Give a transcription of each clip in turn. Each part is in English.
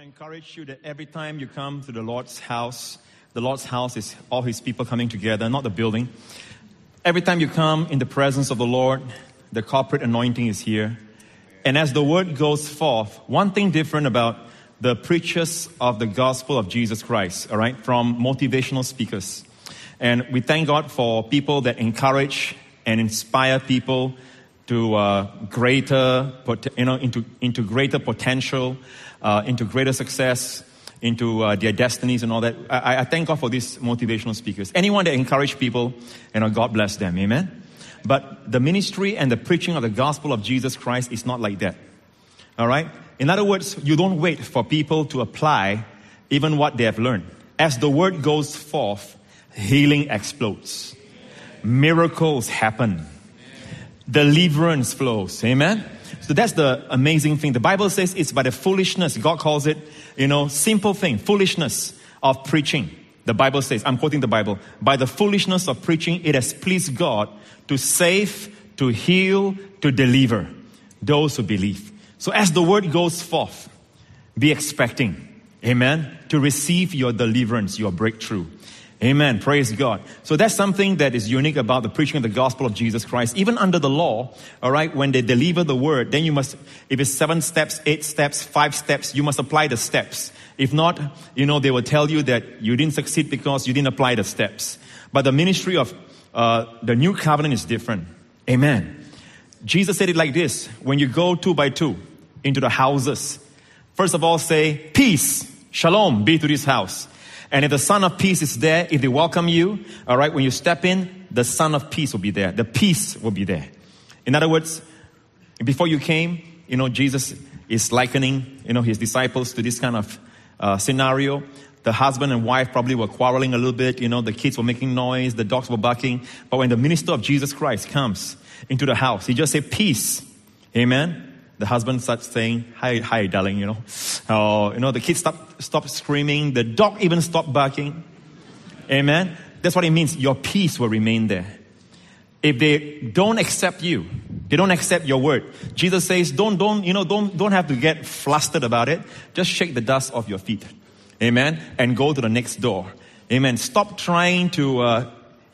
to encourage you that every time you come to the Lord's house is all His people coming together, not the building. Every time you come in the presence of the Lord, the corporate anointing is here. And as the word goes forth, one thing different about the preachers of the gospel of Jesus Christ, all right, from motivational speakers. And we thank God for people that encourage and inspire people to into greater potential, into greater success, into their destinies and all that. I thank God for these motivational speakers. Anyone that encourage people, God bless them. Amen. But the ministry and the preaching of the gospel of Jesus Christ is not like that. All right? In other words, you don't wait for people to apply even what they have learned. As the word goes forth, healing explodes. Miracles happen. Deliverance flows. Amen? So that's the amazing thing. The Bible says it's by the foolishness. God calls it, simple thing. Foolishness of preaching. The Bible says, I'm quoting the Bible, by the foolishness of preaching, it has pleased God to save, to heal, to deliver those who believe. So as the word goes forth, be expecting, amen, to receive your deliverance, your breakthrough. Amen. Praise God. So that's something that is unique about the preaching of the gospel of Jesus Christ. Even under the law, all right, when they deliver the word, then you must, if it's 7 steps, 8 steps, 5 steps, you must apply the steps. If not, they will tell you that you didn't succeed because you didn't apply the steps. But the ministry of the new covenant is different. Amen. Jesus said it like this: when you go 2 by 2 into the houses, first of all say, peace, shalom, be to this house. And if the Son of Peace is there, if they welcome you, all right, when you step in, the Son of Peace will be there. The peace will be there. In other words, before you came, Jesus is likening, his disciples to this kind of scenario. The husband and wife probably were quarreling a little bit. The kids were making noise. The dogs were barking. But when the minister of Jesus Christ comes into the house, he just said, peace. Amen. The husband starts saying, hi, darling, the kids stop screaming. The dog even stopped barking. Amen. That's what it means. Your peace will remain there. If they don't accept you, they don't accept your word. Jesus says, don't have to get flustered about it. Just shake the dust off your feet. Amen. And go to the next door. Amen. Stop trying to,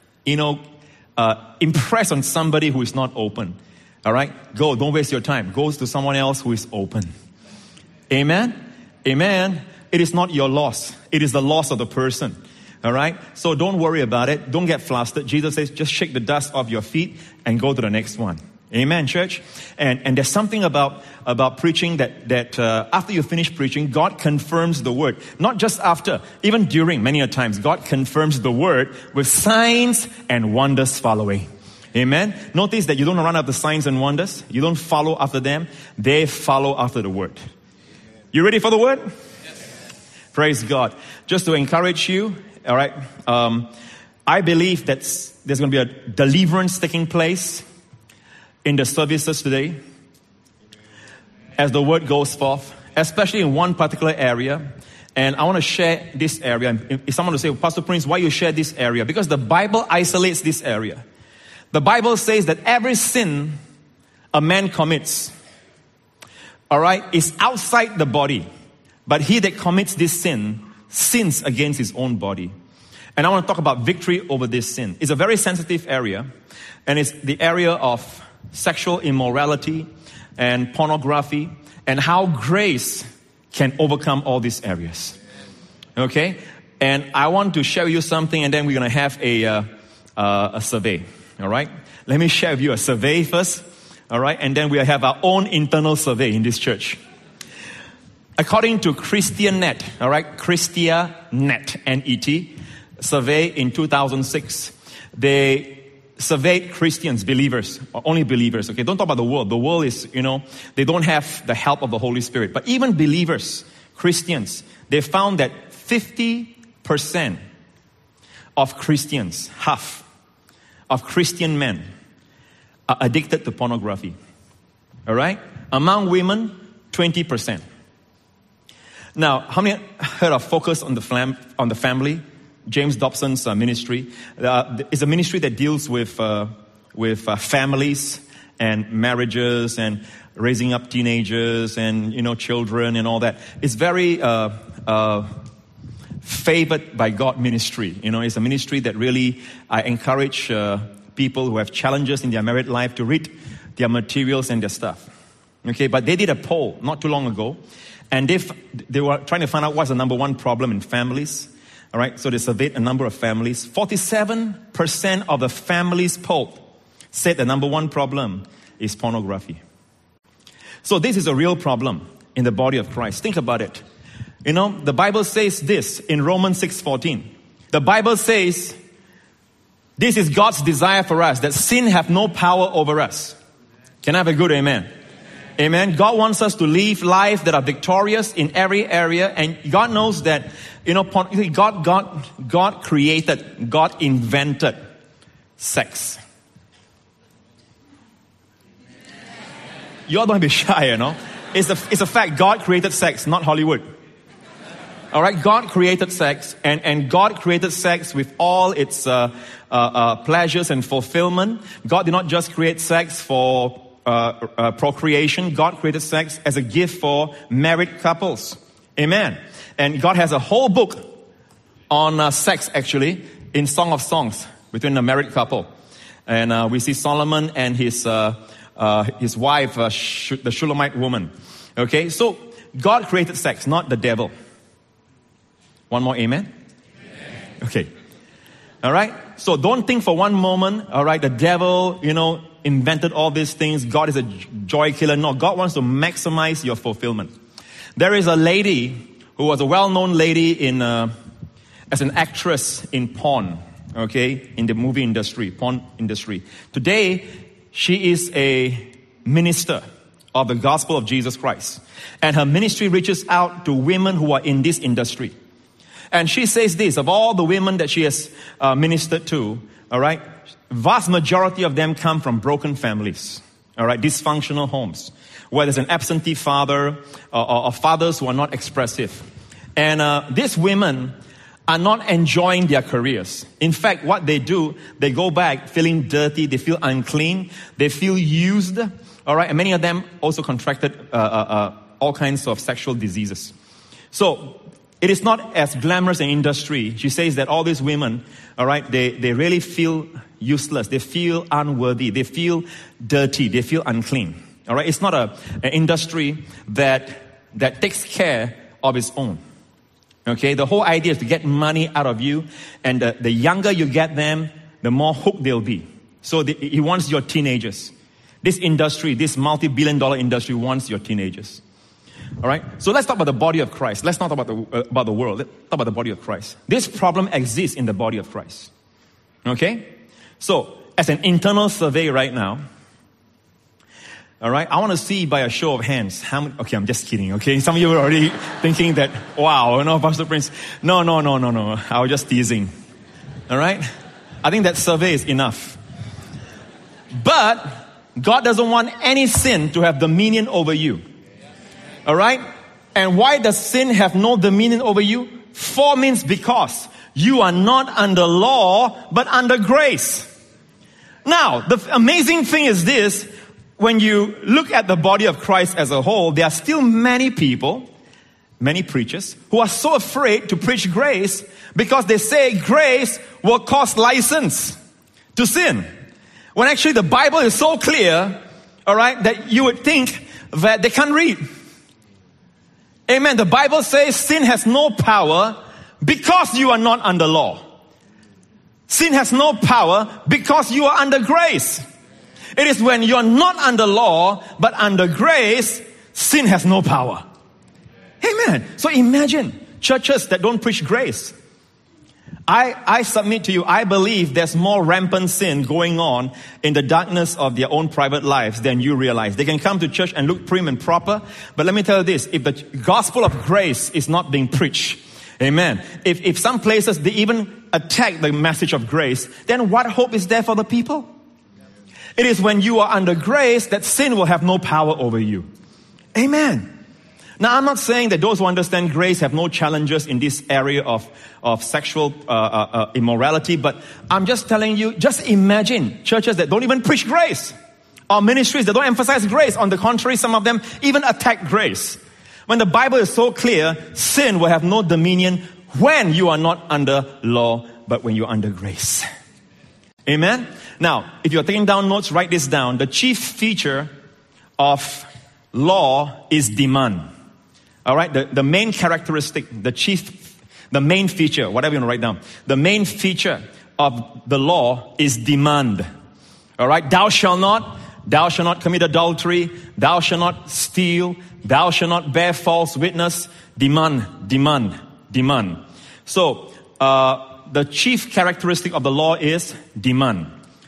impress on somebody who is not open. All right? Go. Don't waste your time. Go to someone else who is open. Amen? Amen. It is not your loss. It is the loss of the person. All right? So don't worry about it. Don't get flustered. Jesus says, just shake the dust off your feet and go to the next one. Amen, church? And there's something about preaching that after you finish preaching, God confirms the word. Not just after, even during, many a times, God confirms the word with signs and wonders following. Amen. Notice that you don't run after signs and wonders. You don't follow after them. They follow after the word. You ready for the word? Yes. Praise God. Just to encourage you, all right. I believe that there's going to be a deliverance taking place in the services today as the word goes forth, especially in one particular area. And I want to share this area. If someone will say, Pastor Prince, why you share this area? Because the Bible isolates this area. The Bible says that every sin a man commits, all right, is outside the body. But he that commits this sin sins against his own body. And I want to talk about victory over this sin. It's a very sensitive area. And it's the area of sexual immorality and pornography and how grace can overcome all these areas. Okay? And I want to share with you something, and then we're going to have a survey. All right. Let me share with you a survey first. All right. And then we have our own internal survey in this church. According to ChristianNet, all right, ChristianNet, N-E-T, survey in 2006, they surveyed Christians, believers, or only believers. Okay. Don't talk about the world. The world is, they don't have the help of the Holy Spirit. But even believers, Christians, they found that 50% of Christians, half of Christian men are addicted to pornography. All right? Among women, 20%. Now, how many heard of Focus on the Family? James Dobson's ministry. It's a ministry that deals with families and marriages and raising up teenagers and, children and all that. It's very favored by God ministry. It's a ministry that really I encourage people who have challenges in their married life to read their materials and their stuff. Okay, but they did a poll not too long ago, and they were trying to find out what's the number one problem in families. All right, so they surveyed a number of families. 47% of the families polled said the number one problem is pornography. So this is a real problem in the body of Christ. Think about it. The Bible says this in Romans 6:14. The Bible says, this is God's desire for us, that sin have no power over us. Can I have a good amen? Amen. God wants us to live life that are victorious in every area. And God knows that, God created, God invented sex. You all don't be shy, It's a fact. God created sex, not Hollywood. All right, God created sex, and God created sex with all its pleasures and fulfillment. God did not just create sex for procreation. God created sex as a gift for married couples. Amen. And God has a whole book on sex, actually, in Song of Songs between a married couple. And we see Solomon and his wife, the Shulamite woman. Okay, so God created sex, not the devil. One more amen? Amen. Okay. All right. So don't think for one moment, all right, the devil, invented all these things. God is a joy killer. No, God wants to maximize your fulfillment. There is a lady who was a well-known lady as an actress in porn, okay, in the movie industry, porn industry. Today, she is a minister of the gospel of Jesus Christ. And her ministry reaches out to women who are in this industry. And she says this, of all the women that she has ministered to, all right, vast majority of them come from broken families, all right, dysfunctional homes, where there's an absentee father or fathers who are not expressive. And these women are not enjoying their careers. In fact, what they do, they go back feeling dirty, they feel unclean, they feel used, all right, and many of them also contracted all kinds of sexual diseases. So, it is not as glamorous an industry. She says that all these women, all right, they really feel useless. They feel unworthy. They feel dirty. They feel unclean. All right, it's not an industry that takes care of its own. Okay, the whole idea is to get money out of you, and the younger you get them, the more hooked they'll be. So he wants your teenagers. This industry, this multi-billion-dollar industry wants your teenagers. All right, so let's talk about the body of Christ. Let's not talk about the world. Let's talk about the body of Christ. This problem exists in the body of Christ. Okay, so as an internal survey right now, all right, I want to see by a show of hands how many. Okay, I'm just kidding. Okay, some of you are already thinking that, wow, Pastor Prince. No. I was just teasing. All right, I think that survey is enough. But God doesn't want any sin to have dominion over you. All right? And why does sin have no dominion over you? For means because you are not under law, but under grace. Now, the amazing thing is this. When you look at the body of Christ as a whole, there are still many people, many preachers, who are so afraid to preach grace because they say grace will cause license to sin. When actually the Bible is so clear, all right, that you would think that they can't read. Amen. The Bible says sin has no power because you are not under law. Sin has no power because you are under grace. It is when you are not under law but under grace, sin has no power. Amen. So imagine churches that don't preach grace. I submit to you, I believe there's more rampant sin going on in the darkness of their own private lives than you realize. They can come to church and look prim and proper, but let me tell you this, if the gospel of grace is not being preached, amen, if some places they even attack the message of grace, then what hope is there for the people? It is when you are under grace that sin will have no power over you. Amen. Now, I'm not saying that those who understand grace have no challenges in this area of sexual immorality, but I'm just telling you, just imagine churches that don't even preach grace. or ministries that don't emphasize grace. On the contrary, some of them even attack grace. When the Bible is so clear, sin will have no dominion when you are not under law, but when you're under grace. Amen? Now, if you're taking down notes, write this down. The chief feature of law is demand. All right? The main characteristic, the main feature, whatever you want to write down. The main feature of the law is demand. All right? Thou shalt not commit adultery. Thou shalt not steal. Thou shalt not bear false witness. Demand. So, the chief characteristic of the law is demand.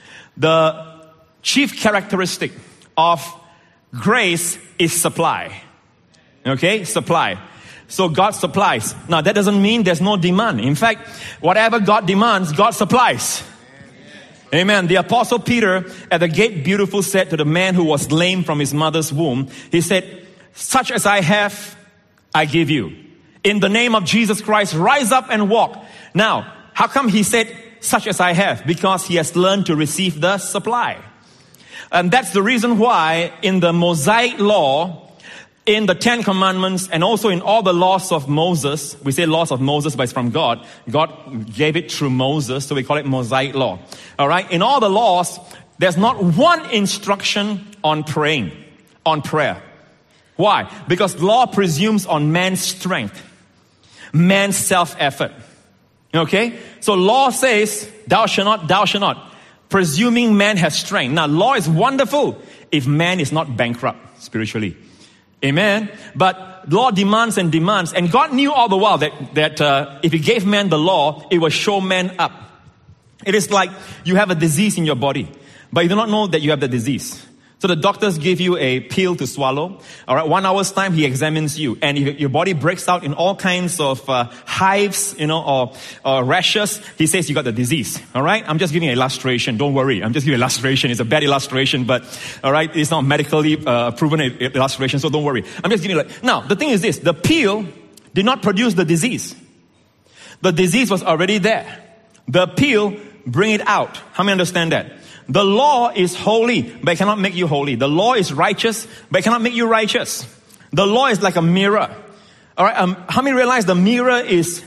The chief characteristic of grace is supply. Okay? Supply. So God supplies. Now that doesn't mean there's no demand. In fact, whatever God demands, God supplies. Amen. The Apostle Peter at the gate beautiful said to the man who was lame from his mother's womb, he said, such as I have, I give you. In the name of Jesus Christ, rise up and walk. Now, how come he said, such as I have? Because he has learned to receive the supply. And that's the reason why in the Mosaic law, in the Ten Commandments, and also in all the laws of Moses, we say laws of Moses, but it's from God. God gave it through Moses, so we call it Mosaic law. All right? In all the laws, there's not one instruction on praying, on prayer. Why? Because law presumes on man's strength, man's self-effort. Okay? So law says, thou shalt not, presuming man has strength. Now, law is wonderful if man is not bankrupt spiritually. Amen. But law demands, and God knew all the while that if He gave man the law, it will show man up. It is like you have a disease in your body, but you do not know that you have the disease. So the doctors give you a pill to swallow. All right, 1 hour's time, he examines you, and if your body breaks out in all kinds of hives, or rashes, he says you got the disease. All right, I'm just giving an illustration. Don't worry, I'm just giving an illustration. It's a bad illustration, but all right, it's not medically proven illustration, so don't worry. I'm just giving now. The thing is this: the pill did not produce the disease. The disease was already there. The pill bring it out. How many understand that? The law is holy, but it cannot make you holy. The law is righteous, but it cannot make you righteous. The law is like a mirror. All right, how many realize the mirror is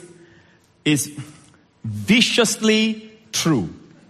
viciously true?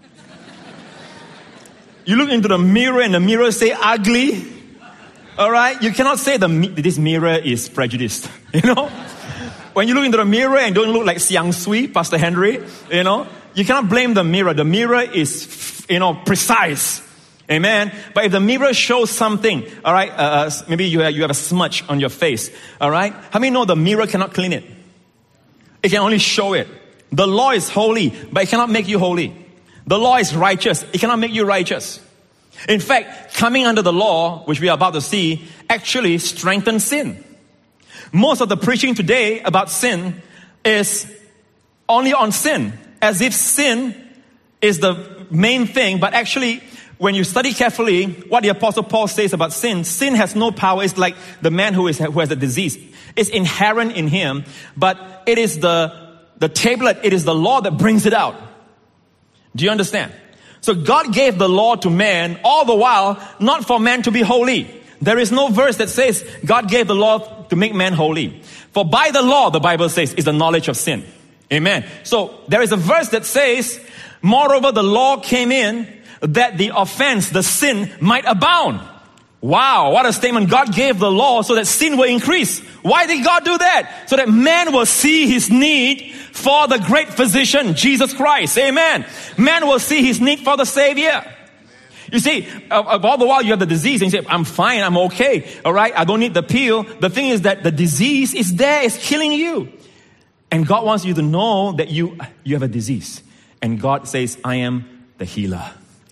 You look into the mirror and the mirror say ugly. All right, you cannot say this mirror is prejudiced. You know, when you look into the mirror and don't look like Xiang Sui, Pastor Henry, you cannot blame the mirror. The mirror is, precise. Amen. But if the mirror shows something, all right, maybe you have a smudge on your face, all right? How many know the mirror cannot clean it? It can only show it. The law is holy, but it cannot make you holy. The law is righteous. It cannot make you righteous. In fact, coming under the law, which we are about to see, actually strengthens sin. Most of the preaching today about sin is only on sin, as if sin is the main thing. But actually, when you study carefully what the Apostle Paul says about sin has no power. It's like the man who has a disease. It's inherent in him, but it is the tablet, it is the law that brings it out. Do you understand? So God gave the law to man all the while, not for man to be holy. There is no verse that says God gave the law to make man holy. For by the law, the Bible says, is the knowledge of sin. Amen. So there is a verse that says, moreover, the law came in that the offense, the sin, might abound. Wow, what a statement. God gave the law so that sin will increase. Why did God do that? So that man will see his need for the great physician, Jesus Christ. Amen. Man will see his need for the Savior. You see, all the while you have the disease and you say, I'm fine, I'm okay. All right, I don't need the pill. The thing is that the disease is there, it's killing you. And God wants you to know that you have a disease. And God says, I am the healer.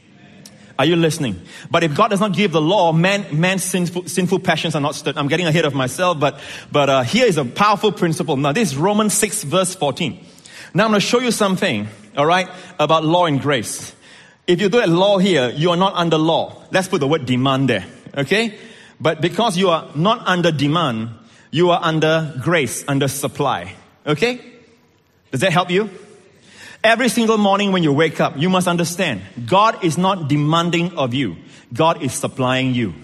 Are you listening? But if God does not give the law, man's sinful passions are not stirred. I'm getting ahead of myself, but here is a powerful principle. Now this is Romans 6 verse 14. Now I'm going to show you something, all right, about law and grace. If you do a law here, you are not under law. Let's put the word demand there, okay? But because you are not under demand, you are under grace, under supply, okay? Does that help you? Every single morning when you wake up, you must understand, God is not demanding of you. God is supplying you.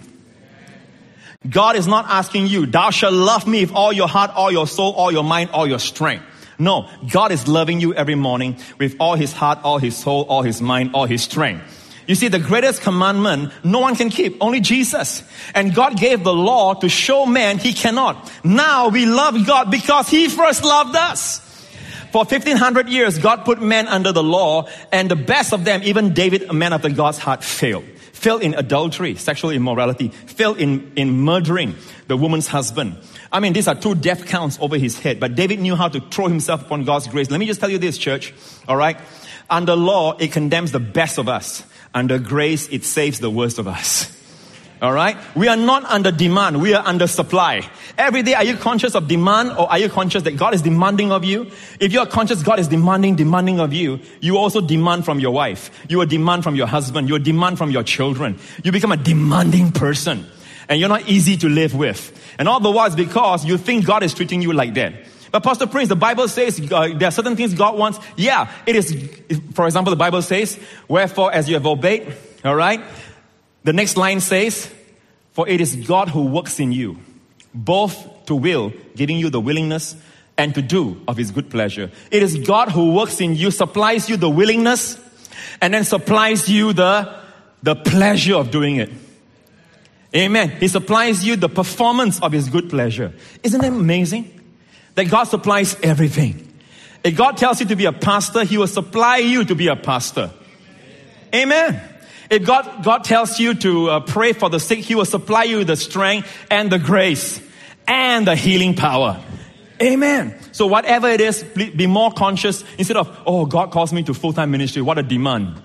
God is not asking you, thou shalt love me with all your heart, all your soul, all your mind, all your strength. No, God is loving you every morning with all his heart, all his soul, all his mind, all his strength. You see, the greatest commandment, no one can keep, only Jesus. And God gave the law to show man he cannot. Now we love God because he first loved us. For 1500 years, God put men under the law, and the best of them, even David, a man after God's heart, failed. Failed in adultery, sexual immorality, failed in murdering the woman's husband. I mean, these are 2 death counts over his head, but David knew how to throw himself upon God's grace. Let me just tell you this, church, all right? Under law, it condemns the best of us. Under grace, it saves the worst of us. All right? We are not under demand. We are under supply. Every day, are you conscious of demand, or are you conscious that God is demanding of you? If you are conscious God is demanding of you, you also demand from your wife. You will demand from your husband. You will demand from your children. You become a demanding person. And you're not easy to live with. And all the while it's because you think God is treating you like that. But Pastor Prince, the Bible says there are certain things God wants. Yeah, it is. For example, the Bible says, wherefore as you have obeyed, all right? The next line says, for it is God who works in you, both to will, giving you the willingness, and to do of his good pleasure. It is God who works in you, supplies you the willingness, and then supplies you the pleasure of doing it. Amen. He supplies you the performance of his good pleasure. Isn't that amazing? That God supplies everything. If God tells you to be a pastor, he will supply you to be a pastor. Amen. If God tells you to pray for the sick, he will supply you the strength and the grace and the healing power. Amen. So whatever it is, be more conscious instead of, oh, God calls me to full-time ministry. What a demand.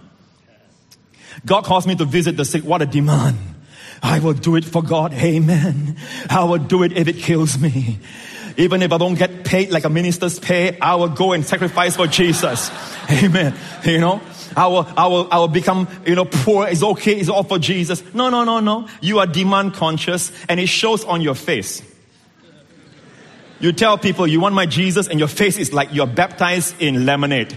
God calls me to visit the sick. What a demand. I will do it for God. Amen. I will do it if it kills me. Even if I don't get paid like a minister's pay, I will go and sacrifice for Jesus. Amen. You know, I will become, poor. It's okay. It's all for Jesus. No. You are demand conscious, and it shows on your face. You tell people you want my Jesus, and your face is like you're baptized in lemonade.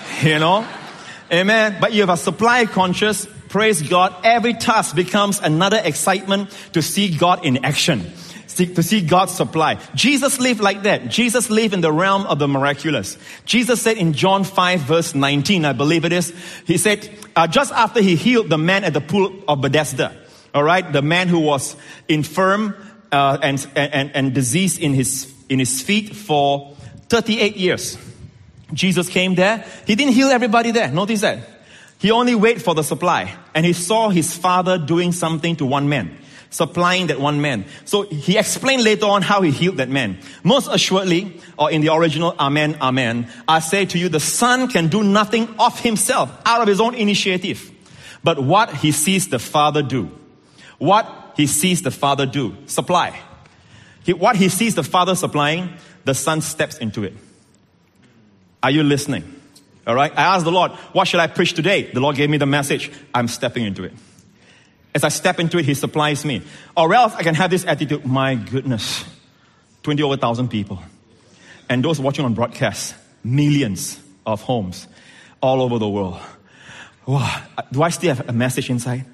Amen. But you have a supply conscious. Praise God. Every task becomes another excitement to see God in action. To see God's supply. Jesus lived like that. Jesus lived in the realm of the miraculous. Jesus said in John 5 verse 19, I believe it is, he said, just after he healed the man at the pool of Bethesda, all right, the man who was infirm and diseased in his feet for 38 years. Jesus came there. He didn't heal everybody there. Notice that. He only waited for the supply. And he saw his father doing something to one man. Supplying that one man. So he explained later on how he healed that man. Most assuredly, or in the original, amen, amen, I say to you, the Son can do nothing of himself, out of his own initiative. But what he sees the Father do. What he sees the Father do. Supply. What he sees the Father supplying, the Son steps into it. Are you listening? All right. I asked the Lord, what should I preach today? The Lord gave me the message. I'm stepping into it. As I step into it, he supplies me. Or else I can have this attitude, my goodness, 20,000 people. And those watching on broadcast, millions of homes all over the world. Wow. Do I still have a message inside?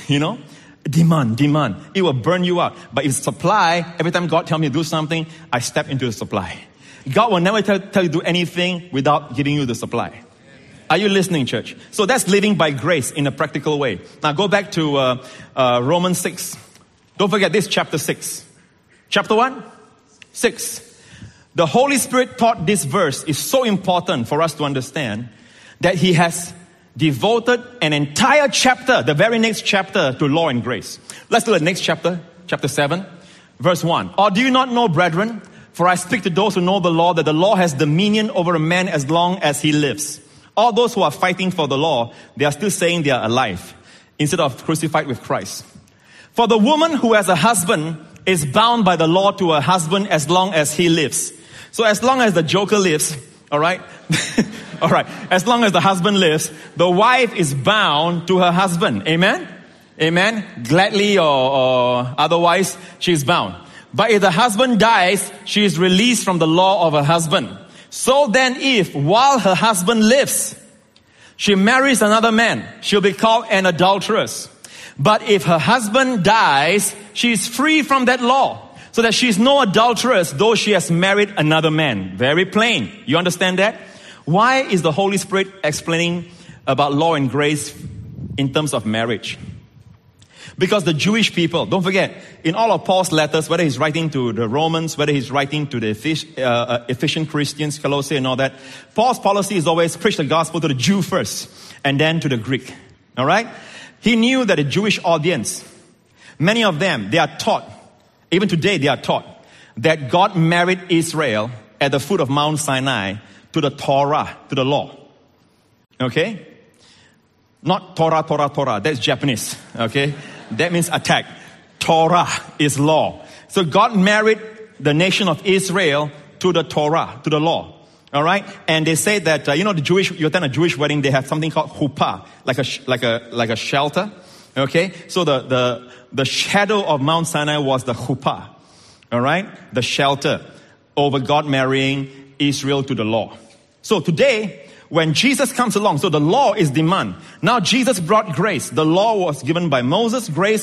Demand. It will burn you out. But if supply, every time God tells me to do something, I step into the supply. God will never tell you to do anything without giving you the supply. Are you listening, church? So that's living by grace in a practical way. Now go back to Romans 6. Don't forget this, chapter 6. Chapter 1? 6. The Holy Spirit taught this verse is so important for us to understand that he has devoted an entire chapter, the very next chapter, to law and grace. Let's do the next chapter, chapter 7, verse 1. Or do you not know, brethren, for I speak to those who know the law, that the law has dominion over a man as long as he lives. All those who are fighting for the law, they are still saying they are alive, instead of crucified with Christ. For the woman who has a husband is bound by the law to her husband as long as he lives. So as long as the joker lives, all right, all right, as long as the husband lives, the wife is bound to her husband. Amen? Amen? Gladly or otherwise, she's bound. But if the husband dies, she is released from the law of her husband. So then if, while her husband lives, she marries another man, she'll be called an adulteress. But if her husband dies, she is free from that law, so that she is no adulteress, though she has married another man. Very plain. You understand that? Why is the Holy Spirit explaining about law and grace in terms of marriage? Because the Jewish people, don't forget, in all of Paul's letters, whether he's writing to the Romans, whether he's writing to the Ephesian Christians, Colossae and all that, Paul's policy is always preach the gospel to the Jew first, and then to the Greek. All right? He knew that the Jewish audience, many of them, they are taught, even today they are taught, that God married Israel at the foot of Mount Sinai to the Torah, to the law. Okay? Not Torah, Torah, Torah. That's Japanese. Okay? That means attack. Torah is law. So God married the nation of Israel to the Torah, to the law. All right? And they say that, you attend a Jewish wedding, they have something called chuppah, like a shelter. Okay? So the shadow of Mount Sinai was the chuppah. All right? The shelter over God marrying Israel to the law. So today, when Jesus comes along, so the law is demand. Now Jesus brought grace. The law was given by Moses. Grace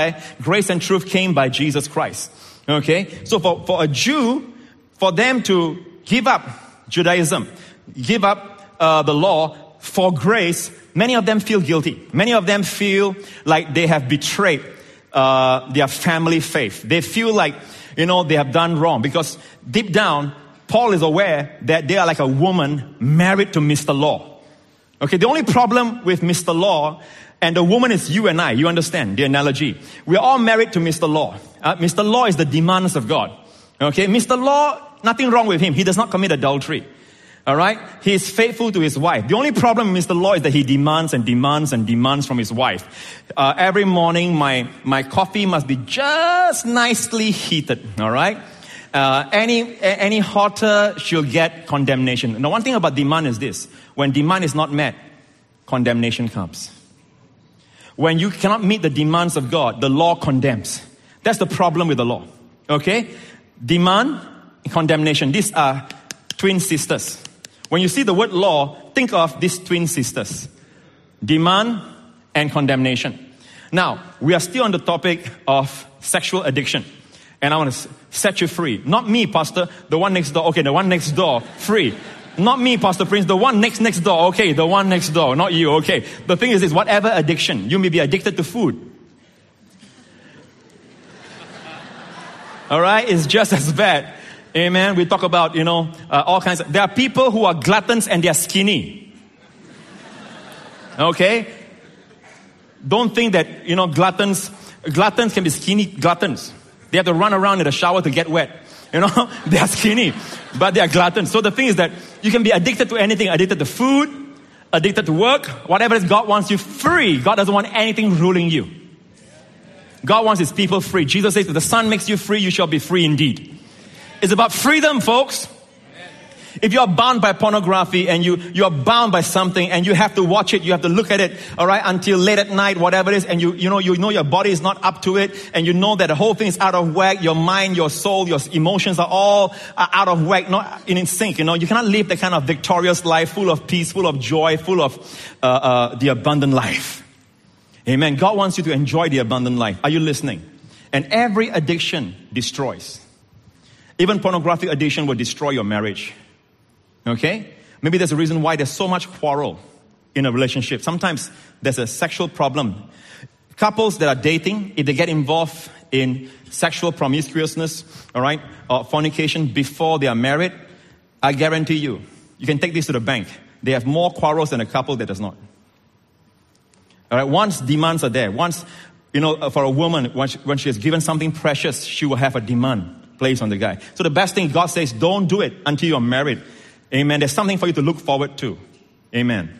and truth came by Jesus Christ. Okay? So for a Jew, for them to give up Judaism, give up the law for grace, many of them feel guilty. Many of them feel like they have betrayed their family faith. They feel like, they have done wrong, because deep down, Paul is aware that they are like a woman married to Mr. Law. Okay, the only problem with Mr. Law and the woman is you and I. You understand the analogy? We're all married to Mr. Law. Mr. Law is the demands of God. Okay, Mr. Law, nothing wrong with him. He does not commit adultery. All right, he is faithful to his wife. The only problem with Mr. Law is that he demands and demands and demands from his wife. Every morning, my coffee must be just nicely heated. All right. Any hotter, she'll get condemnation. Now, one thing about demand is this. When demand is not met, condemnation comes. When you cannot meet the demands of God, the law condemns. That's the problem with the law. Okay? Demand, condemnation. These are twin sisters. When you see the word law, think of these twin sisters. Demand and condemnation. Now, we are still on the topic of sexual addiction. And I want to set you free. Not me, Pastor. The one next door. Okay, the one next door. Free. Not me, Pastor Prince. The one next door. Okay, the one next door. Not you. Okay. The thing is this, whatever addiction. You may be addicted to food. All right? It's just as bad. Amen. We talk about, all kinds of... There are people who are gluttons and they are skinny. Okay? Don't think that, gluttons can be skinny gluttons. They have to run around in the shower to get wet. They are skinny, but they are gluttons. So the thing is that you can be addicted to anything, addicted to food, addicted to work, whatever it is. God wants you free. God doesn't want anything ruling you. God wants his people free. Jesus says, if the Son makes you free, you shall be free indeed. It's about freedom, folks. If you are bound by pornography and you are bound by something and you have to watch it, you have to look at it, all right, until late at night, whatever it is, and you know your body is not up to it, and you know that the whole thing is out of whack, your mind, your soul, your emotions are all out of whack, not in sync, you cannot live the kind of victorious life, full of peace, full of joy, full of the abundant life. Amen. God wants you to enjoy the abundant life. Are you listening? And every addiction destroys. Even pornographic addiction will destroy your marriage. Okay? Maybe there's a reason why there's so much quarrel in a relationship. Sometimes there's a sexual problem. Couples that are dating, if they get involved in sexual promiscuousness, all right, or fornication before they are married, I guarantee you can take this to the bank. They have more quarrels than a couple that does not. All right, once demands are there, once, for a woman, when she is given something precious, she will have a demand placed on the guy. So the best thing, God says, don't do it until you're married. Amen. There's something for you to look forward to. Amen.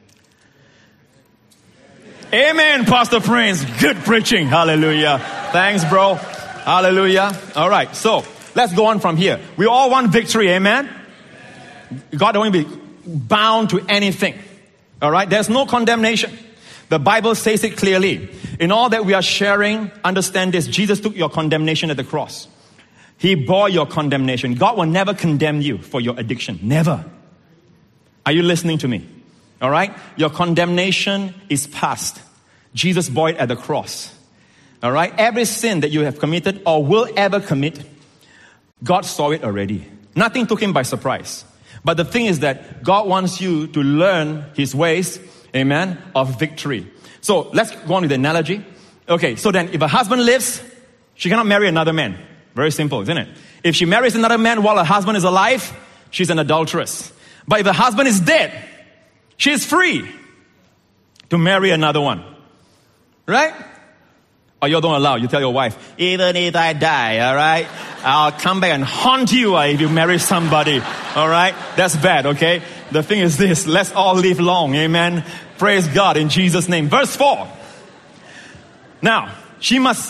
Amen, Pastor Prince. Good preaching. Hallelujah. Thanks, bro. Hallelujah. All right. So let's go on from here. We all want victory. Amen. God don't want to be bound to anything. All right. There's no condemnation. The Bible says it clearly. In all that we are sharing, understand this. Jesus took your condemnation at the cross. He bore your condemnation. God will never condemn you for your addiction. Never. Are you listening to me? All right? Your condemnation is past. Jesus bore it at the cross. All right? Every sin that you have committed or will ever commit, God saw it already. Nothing took him by surprise. But the thing is that God wants you to learn his ways, amen, of victory. So let's go on with the analogy. Okay, so then if a husband lives, she cannot marry another man. Very simple, isn't it? If she marries another man while her husband is alive, she's an adulteress. But if the husband is dead, she is free to marry another one. Right? Or you don't allow, you tell your wife, even if I die, all right, I'll come back and haunt you if you marry somebody. All right? That's bad, okay? The thing is this, let's all live long, amen? Praise God in Jesus' name. Verse 4. Now, she must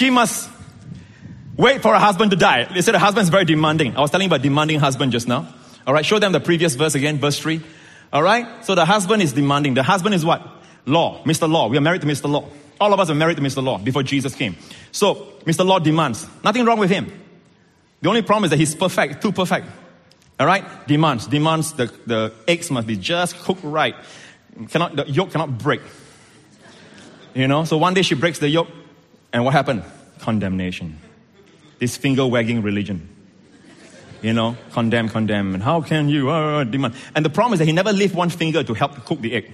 wait for her husband to die. They said her husband is very demanding. I was telling you about demanding husband just now. All right, show them the previous verse again, verse 3. All right, so the husband is demanding. The husband is what? Law, Mr. Law. We are married to Mr. Law. All of us are married to Mr. Law before Jesus came. So, Mr. Law demands. Nothing wrong with him. The only problem is that he's perfect, too perfect. All right, demands the eggs must be just cooked right. The yolk cannot break. You know, so one day she breaks the yolk, and what happened? Condemnation. This finger-wagging religion. You know, condemn, and how can you, demand. And the problem is that he never lifted one finger to help cook the egg.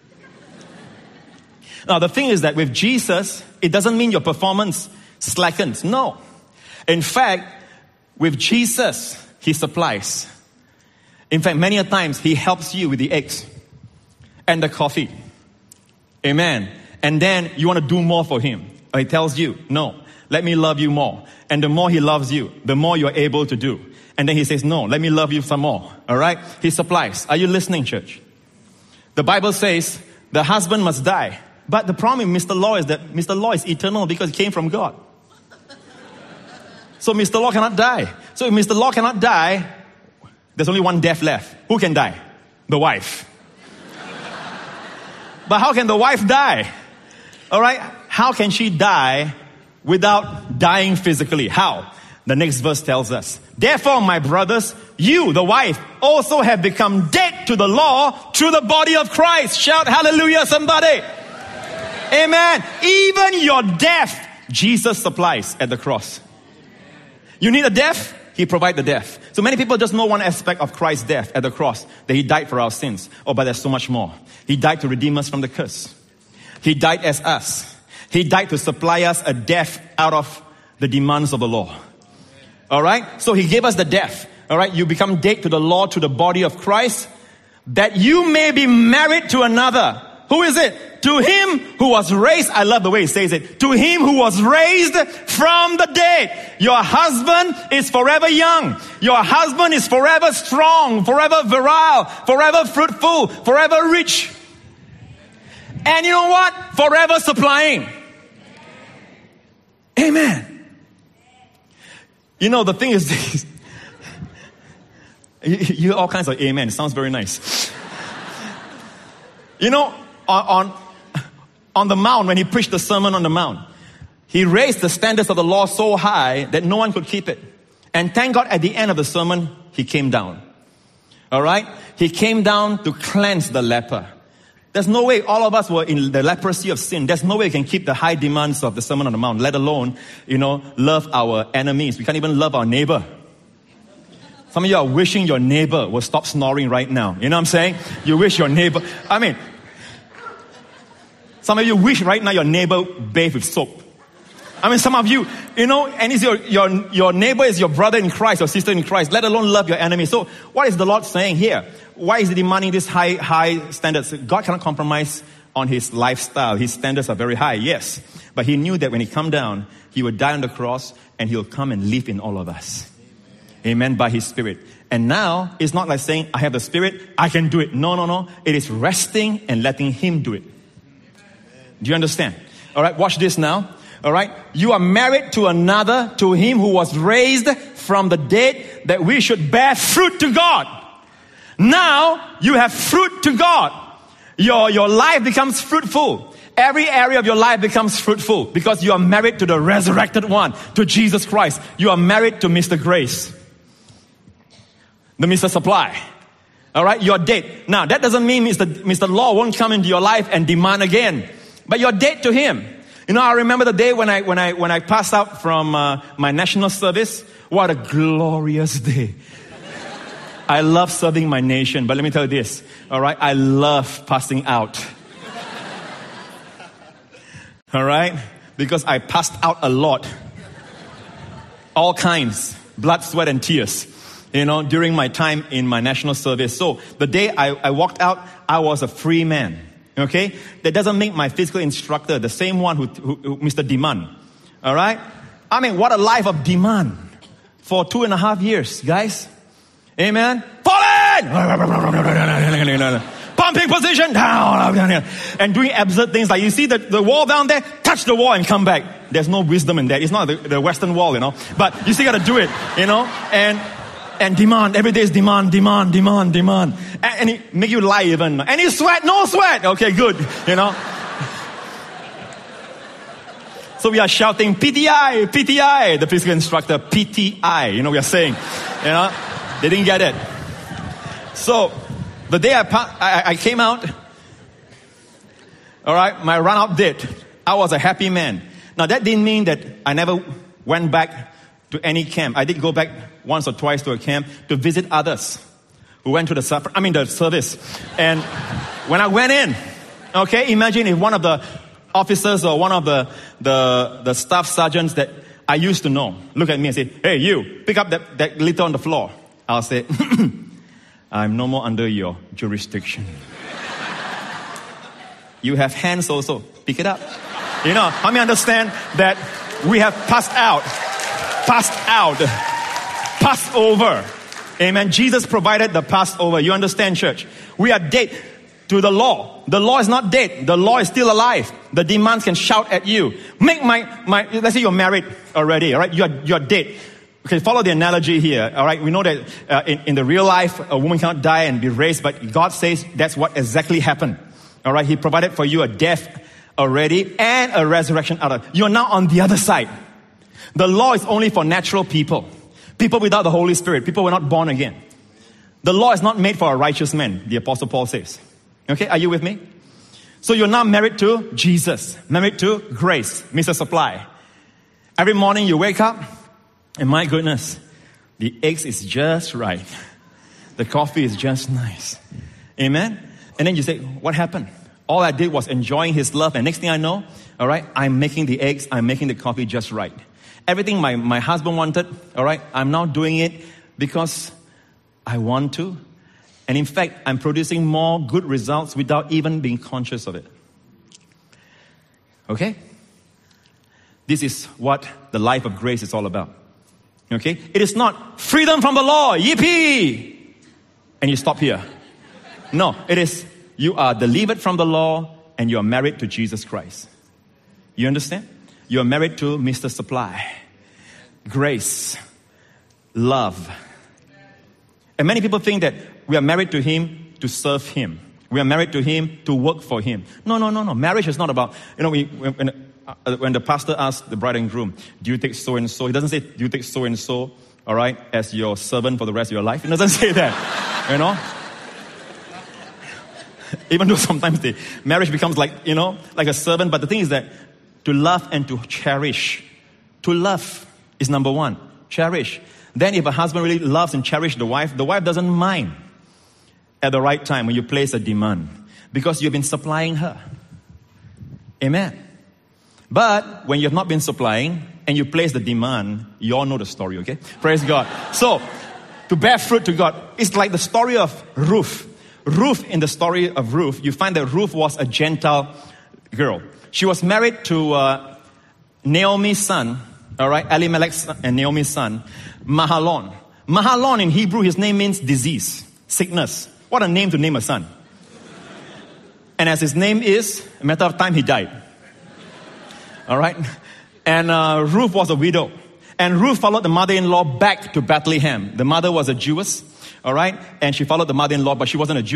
Now, the thing is that with Jesus, it doesn't mean your performance slackens. No. In fact, with Jesus, he supplies. In fact, many a times, he helps you with the eggs and the coffee. Amen. And then you want to do more for him. Or he tells you, no, let me love you more. And the more he loves you, the more you're able to do. And then he says, no, let me love you some more. All right? He supplies. Are you listening, church? The Bible says the husband must die. But the problem with Mr. Law is that Mr. Law is eternal because he came from God. So Mr. Law cannot die. So if Mr. Law cannot die, there's only one death left. Who can die? The wife. But how can the wife die? All right? How can she die without dying physically? How? The next verse tells us, therefore, my brothers, you, the wife, also have become dead to the law through the body of Christ. Shout hallelujah, somebody. Amen. Even your death, Jesus supplies at the cross. You need a death? He provides the death. So many people just know one aspect of Christ's death at the cross, that he died for our sins. Oh, but there's so much more. He died to redeem us from the curse. He died as us. He died to supply us a death out of the demands of the law. All right? So he gave us the death. All right? You become dead to the law, to the body of Christ, that you may be married to another. Who is it? To him who was raised. I love the way he says it. To him who was raised from the dead. Your husband is forever young. Your husband is forever strong, forever virile, forever fruitful, forever rich. And you know what? Forever supplying. Amen. You know, the thing is this. You hear all kinds of amen. It sounds very nice. You know, on the mount, when he preached the Sermon on the Mount, he raised the standards of the law so high that no one could keep it. And thank God at the end of the sermon, he came down. All right? He came down to cleanse the leper. There's no way all of us were in the leprosy of sin. There's no way we can keep the high demands of the Sermon on the Mount, let alone, love our enemies. We can't even love our neighbor. Some of you are wishing your neighbor will stop snoring right now. You know what I'm saying? You wish your neighbor, some of you wish right now your neighbor bathe with soap. Some of you, and it's your neighbor is your brother in Christ, your sister in Christ, let alone love your enemy. So what is the Lord saying here? Why is he demanding this high standards? God cannot compromise on his lifestyle. His standards are very high, yes. But he knew that when he come down, he would die on the cross and he'll come and live in all of us. Amen, by his Spirit. And now, it's not like saying, I have the Spirit, I can do it. No. It is resting and letting him do it. Do you understand? All right, watch this now. All right, you are married to another, to him who was raised from the dead, that we should bear fruit to God. Now, you have fruit to God. Your life becomes fruitful. Every area of your life becomes fruitful because you are married to the resurrected one, to Jesus Christ. You are married to Mr. Grace, the Mr. Supply. All right, you're dead. Now, that doesn't mean Mr. Law won't come into your life and demand again, but you're dead to him. You know, I remember the day when I passed out from my national service. What a glorious day. I love serving my nation, but let me tell you this, all right? I love passing out. All right? Because I passed out a lot. All kinds. Blood, sweat, and tears. You know, during my time in my national service. So, the day I walked out, I was a free man. Okay? That doesn't make my physical instructor the same one who Mr. Demand. All right? I mean, what a life of demand. For 2.5 years, guys. Amen. Fall in! Pumping position down. And doing absurd things like you see the wall down there, touch the wall and come back. There's no wisdom in that. It's not the Western wall, you know. But you still got to do it, you know. And demand. Every day is demand. And it make you lie even. And you sweat, no sweat. Okay, good, you know. So we are shouting, PTI, PTI. The physical instructor, PTI. You know, we are saying, you know. They didn't get it. So, the day I came out, all right, my run-out date, I was a happy man. Now, that didn't mean that I never went back to any camp. I did go back once or twice to a camp to visit others who went to the service. And when I went in, okay, imagine if one of the officers or one of the staff sergeants that I used to know look at me and say, hey, you, pick up that litter on the floor. I'll say, I'm no more under your jurisdiction. You have hands also. Pick it up. You know, let me understand that we have passed over. Amen. Jesus provided the Passover. You understand, church? We are dead to the law. The law is not dead. The law is still alive. The demands can shout at you. Make my let's say you're married already, all right? You're dead. Okay, follow the analogy here, all right? We know that in the real life, a woman cannot die and be raised, but God says that's what exactly happened, all right? He provided for you a death already and a resurrection out of it. You're now on the other side. The law is only for natural people, people without the Holy Spirit, people who are not born again. The law is not made for a righteous man, the Apostle Paul says. Okay, are you with me? So you're now married to Jesus, married to Grace, Mr. Supply. Every morning you wake up, and my goodness, the eggs is just right. The coffee is just nice. Amen? And then you say, what happened? All I did was enjoying his love. And next thing I know, all right, I'm making the eggs, I'm making the coffee just right. Everything my husband wanted, all right, I'm now doing it because I want to. And in fact, I'm producing more good results without even being conscious of it. Okay? This is what the life of grace is all about. Okay? It is not freedom from the law, yippee! And you stop here. No, it is you are delivered from the law and you are married to Jesus Christ. You understand? You are married to Mr. Supply. Grace. Love. And many people think that we are married to him to serve him. We are married to him to work for him. No. Marriage is not about, you know, when the pastor asks the bride and groom, do you take so and so? He doesn't say, do you take so and so, all right, as your servant for the rest of your life? He doesn't say that, you know. Even though sometimes the marriage becomes like, you know, like a servant. But the thing is that to love and to cherish. To love is number one. Cherish. Then if a husband really loves and cherishes the wife doesn't mind at the right time when you place a demand. Because you've been supplying her. Amen. But when you have not been supplying and you place the demand, you all know the story, okay? Praise God. So, to bear fruit to God, it's like the story of Ruth. In the story of Ruth, you find that Ruth was a Gentile girl. She was married to Naomi's son, all right, Elimelech's and Naomi's son, Mahalon. Mahalon in Hebrew, his name means disease, sickness. What a name to name a son. And as his name is, a matter of time, he died. All right? And Ruth was a widow. And Ruth followed the mother-in-law back to Bethlehem. The mother was a Jewess. All right? And she followed the mother-in-law, but she wasn't a Jew.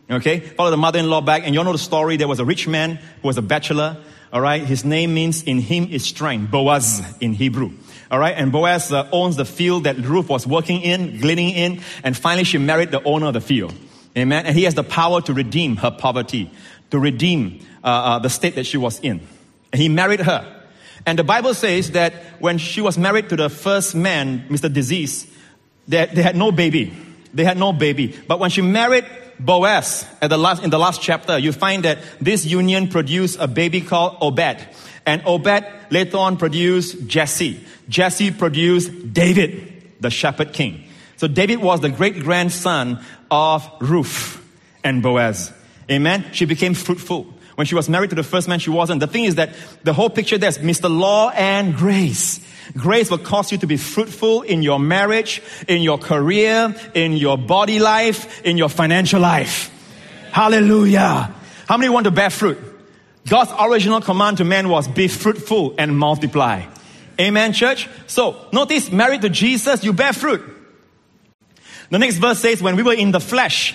Okay, follow the mother-in-law back, and you all know the story. There was a rich man who was a bachelor. All right, his name means in him is strength, Boaz in Hebrew. All right, and Boaz owns the field that Ruth was working in, gleaning in, and finally she married the owner of the field. Amen. And he has the power to redeem her poverty, to redeem the state that she was in. And he married her. And the Bible says that when she was married to the first man, Mr. Disease, they had no baby. They had no baby. But when she married Boaz in the last chapter, you find that this union produced a baby called Obed. And Obed later on produced Jesse. Jesse produced David, the shepherd king. So David was the great-grandson of Ruth and Boaz. Amen? She became fruitful. When she was married to the first man, she wasn't. The thing is that the whole picture there is Mr. Law and Grace. Grace will cause you to be fruitful in your marriage, in your career, in your body life, in your financial life. Hallelujah. How many want to bear fruit? God's original command to man was be fruitful and multiply. Amen, church? So, notice, married to Jesus, you bear fruit. The next verse says, when we were in the flesh,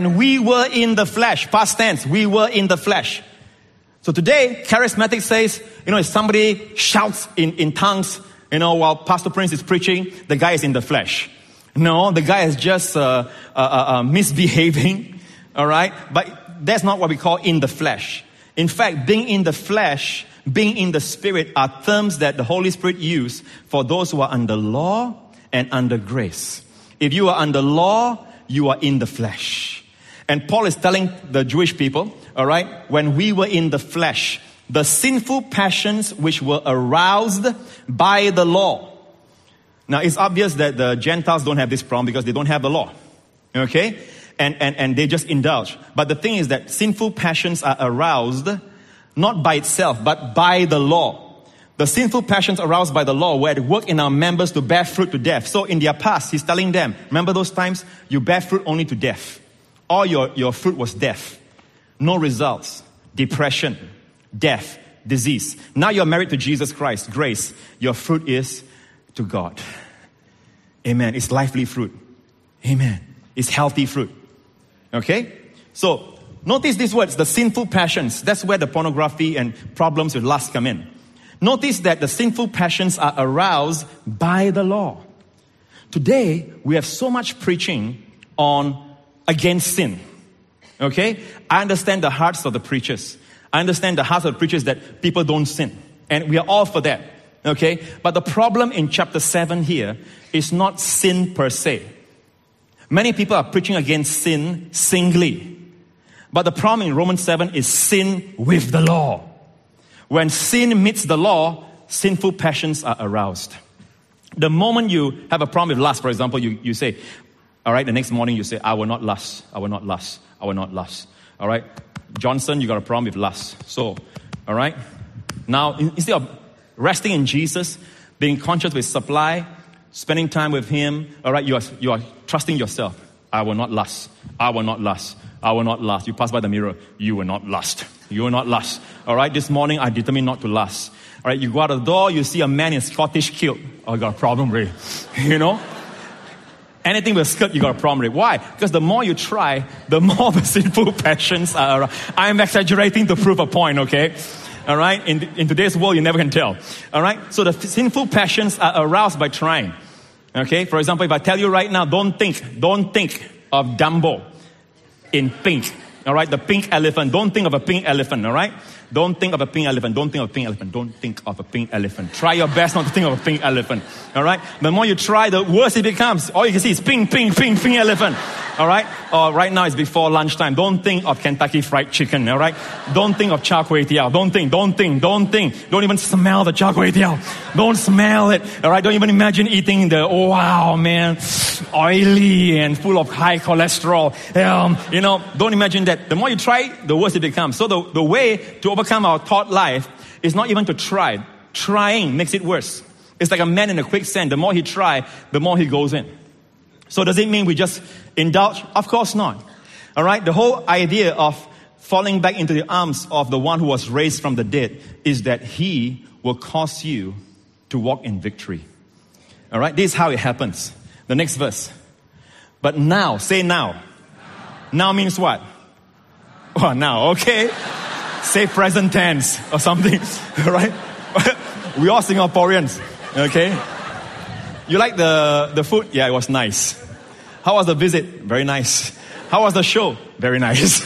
past tense, we were in the flesh. So today, charismatic says, if somebody shouts in tongues, while Pastor Prince is preaching, the guy is in the flesh. No, the guy is just misbehaving, all right? But that's not what we call in the flesh. In fact, being in the flesh, being in the spirit are terms that the Holy Spirit used for those who are under law and under grace. If you are under law, you are in the flesh. And Paul is telling the Jewish people, all right, when we were in the flesh, the sinful passions which were aroused by the law. Now, it's obvious that the Gentiles don't have this problem because they don't have the law. Okay? And they just indulge. But the thing is that sinful passions are aroused not by itself, but by the law. The sinful passions aroused by the law were at work in our members to bear fruit to death. So in their past, he's telling them, remember those times? You bear fruit only to death. All your fruit was death. No results. Depression. Death. Disease. Now you're married to Jesus Christ. Grace. Your fruit is to God. Amen. It's lively fruit. Amen. It's healthy fruit. Okay? So, notice these words, the sinful passions. That's where the pornography and problems with lust come in. Notice that the sinful passions are aroused by the law. Today, we have so much preaching on against sin. Okay? I understand the hearts of the preachers. I understand the hearts of the preachers that people don't sin. And we are all for that. Okay? But the problem in chapter 7 here is not sin per se. Many people are preaching against sin singly. But the problem in Romans 7 is sin with the law. When sin meets the law, sinful passions are aroused. The moment you have a problem with lust, for example, you say, all right, the next morning you say, I will not lust, I will not lust, I will not lust. All right, Johnson, you got a problem with lust. So, all right, now instead of resting in Jesus, being conscious with supply, spending time with Him, all right, you are trusting yourself. I will not lust, I will not lust, I will not lust. You pass by the mirror, you will not lust. You will not lust. All right, this morning I determined not to lust. All right, you go out the door, you see a man in Scottish kilt. Oh, you got a problem, Ray. Anything with a skirt, you got a problem, Ray. Why? Because the more you try, the more the sinful passions are around. I'm exaggerating to prove a point, okay? All right, in today's world, you never can tell. All right, so the sinful passions are aroused by trying. Okay, for example, if I tell you right now, don't think of Dumbo in pink. All right, the pink elephant. Don't think of a pink elephant, all right? Don't think of a pink elephant. Don't think of a pink elephant. Don't think of a pink elephant. Try your best not to think of a pink elephant, all right? The more you try, the worse it becomes. All you can see is pink elephant, all right? Or right now it's before lunchtime. Don't think of Kentucky Fried Chicken, all right? Don't think of char kway teow. Don't think. Don't even smell the char kway teow. Don't smell it, all right? Don't even imagine eating the, oh wow, man, oily and full of high cholesterol. Don't imagine that. The more you try, the worse it becomes. So the way to overcome our thought life is not even to try. Trying makes it worse. It's like a man in a quicksand. The more he tries, the more he goes in. So does it mean we just indulge? Of course not. All right? The whole idea of falling back into the arms of the one who was raised from the dead is that He will cause you to walk in victory. All right? This is how it happens. The next verse. But now, say now. Now means what? Oh, now, okay. Say present tense or something, right? We all Singaporeans, okay? You like the food? Yeah, it was nice. How was the visit? Very nice. How was the show? Very nice.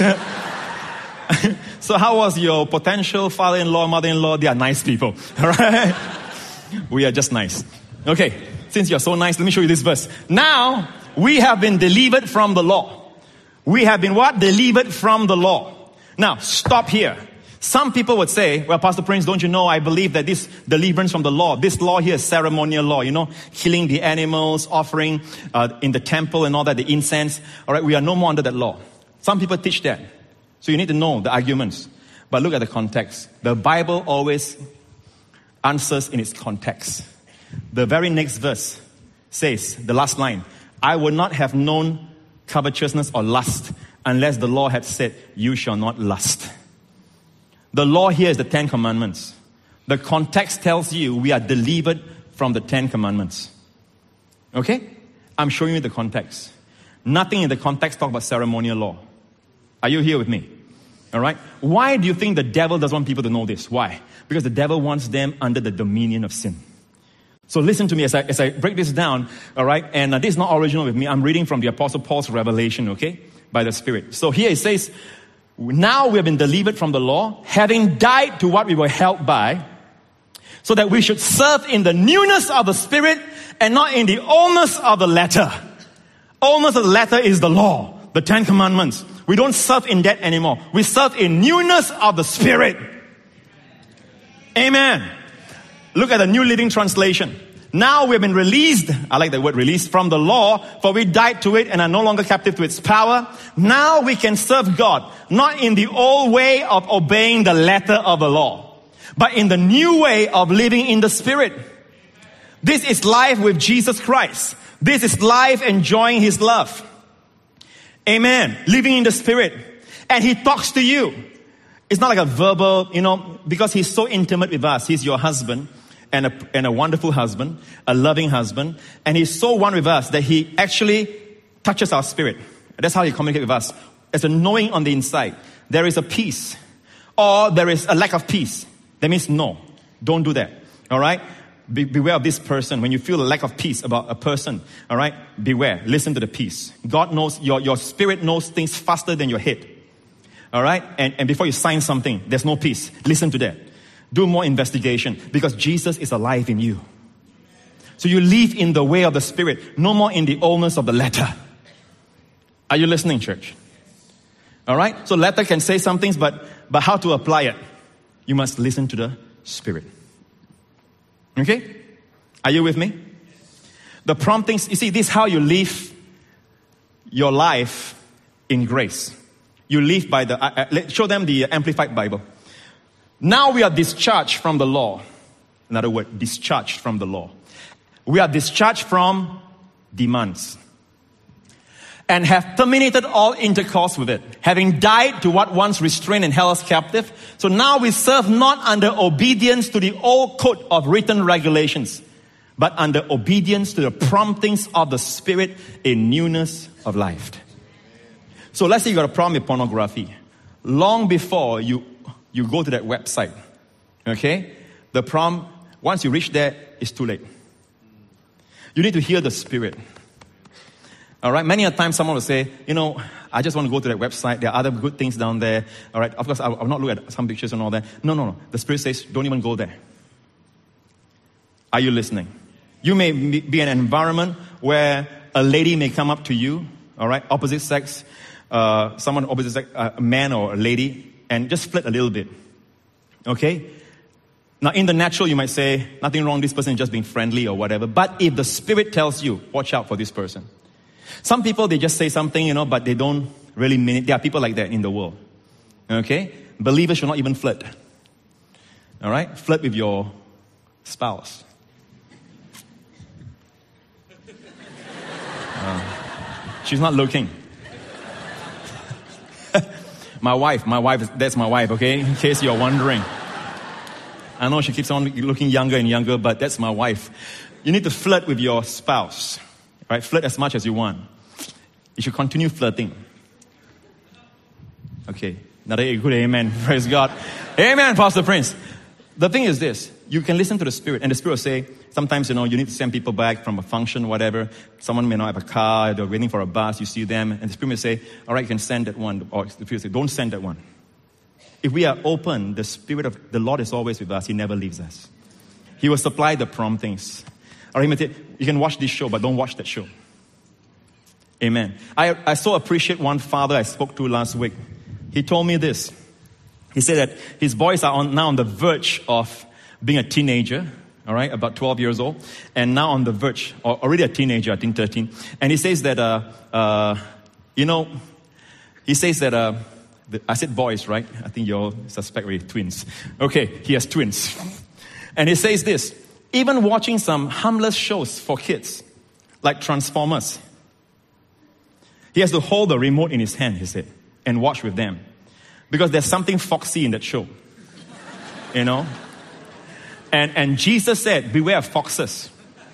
So how was your potential father-in-law, mother-in-law? They are nice people, all right? We are just nice. Okay, since you're so nice, let me show you this verse. Now, we have been delivered from the law. We have been what? Delivered from the law. Now, stop here. Some people would say, well, Pastor Prince, don't you know, I believe that this deliverance from the law, this law here is ceremonial law, killing the animals, offering in the temple and all that, the incense. All right, we are no more under that law. Some people teach that. So you need to know the arguments. But look at the context. The Bible always answers in its context. The very next verse says, the last line, I would not have known covetousness or lust unless the law had said, you shall not lust. The law here is the 10 Commandments. The context tells you we are delivered from the 10 Commandments. Okay? I'm showing you the context. Nothing in the context talk about ceremonial law. Are you here with me? All right? Why do you think the devil doesn't want people to know this? Why? Because the devil wants them under the dominion of sin. So listen to me as I break this down, all right? And this is not original with me. I'm reading from the Apostle Paul's revelation, okay? By the Spirit. So here it says, now we have been delivered from the law, having died to what we were held by, so that we should serve in the newness of the Spirit and not in the oldness of the letter. Oldness of the letter is the law, the 10 Commandments. We don't serve in that anymore. We serve in newness of the Spirit. Amen. Look at the New Living Translation. Now we have been released, I like the word released, from the law, for we died to it and are no longer captive to its power. Now we can serve God, not in the old way of obeying the letter of the law, but in the new way of living in the Spirit. This is life with Jesus Christ. This is life enjoying His love. Amen. Living in the Spirit. And He talks to you. It's not like a verbal, because He's so intimate with us. He's your husband and a wonderful husband, a loving husband. And He's so one with us that He actually touches our spirit. That's how He communicates with us. It's a knowing on the inside. There is a peace or there is a lack of peace. That means no, don't do that. All right? Beware of this person. When you feel a lack of peace about a person, all right, beware. Listen to the peace. God knows, your spirit knows things faster than your head. All right? And before you sign something, there's no peace. Listen to that. Do more investigation because Jesus is alive in you. So you live in the way of the Spirit, no more in the oldness of the letter. Are you listening, church? All right? So letter can say some things, but how to apply it? You must listen to the Spirit. Okay? Are you with me? The promptings, you see, this is how you live your life in grace. You live by show them the Amplified Bible. Now we are discharged from the law. Another word, discharged from the law. We are discharged from demands. And have terminated all intercourse with it, having died to what once restrained and held us captive. So now we serve not under obedience to the old code of written regulations, but under obedience to the promptings of the Spirit in newness of life. So let's say you got a problem with pornography. Long before you go to that website, okay? The problem, once you reach there, it's too late. You need to hear the Spirit. All right, many a times someone will say, I just want to go to that website. There are other good things down there. All right, of course, I will not look at some pictures and all that. No. The Spirit says, don't even go there. Are you listening? You may be in an environment where a lady may come up to you, all right, opposite sex, someone opposite sex, a man or a lady, and just flirt a little bit. Okay? Now, in the natural, you might say, nothing wrong, this person is just being friendly or whatever. But if the Spirit tells you, watch out for this person. Some people, they just say something, but they don't really mean it. There are people like that in the world. Okay? Believers should not even flirt. All right? Flirt with your spouse. She's not looking. My wife, that's my wife, okay? In case you're wondering. I know she keeps on looking younger and younger, but that's my wife. You need to flirt with your spouse. Right? Flirt as much as you want. You should continue flirting. Okay. Another good amen. Praise God. Amen, Pastor Prince. The thing is this. You can listen to the Spirit, and the Spirit will say, sometimes, you need to send people back from a function, whatever. Someone may not have a car, they're waiting for a bus, you see them, and the Spirit may say, all right, you can send that one. Or the Spirit will say, don't send that one. If we are open, the Spirit of the Lord is always with us. He never leaves us. He will supply the promptings. Or he may say, you can watch this show, but don't watch that show. Amen. I so appreciate one father I spoke to last week. He told me this. He said that his boys are now on the verge of being a teenager, all right, about 12 years old, and now on the verge, or already a teenager, I think 13. And he says that, I said boys, right? I think you all suspect we're twins. Okay, he has twins. And he says this, even watching some harmless shows for kids, like Transformers, he has to hold the remote in his hand, he said, and watch with them. Because there's something foxy in that show. And Jesus said, beware of foxes.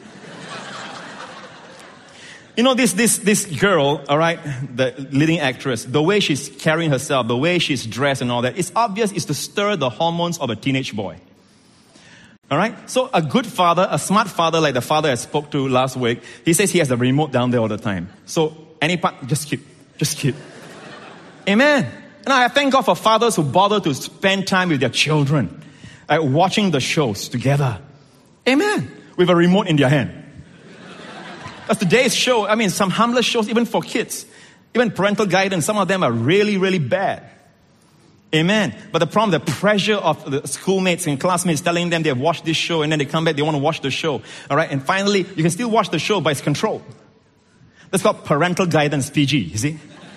This girl, all right, the leading actress, the way she's carrying herself, the way she's dressed and all that, it's obvious it's to stir the hormones of a teenage boy. All right? So a good father, a smart father like the father I spoke to last week, he says he has the remote down there all the time. So any part, just keep. Amen. And I thank God for fathers who bother to spend time with their children, like watching the shows together. Amen. With a remote in their hand. That's today's show. I mean, some harmless shows, even for kids. Even parental guidance, some of them are really, really bad. Amen. But the problem, the pressure of the schoolmates and classmates telling them they have watched this show and then they come back, they want to watch the show. All right. And finally, you can still watch the show, but it's controlled. That's called parental guidance, PG, you see.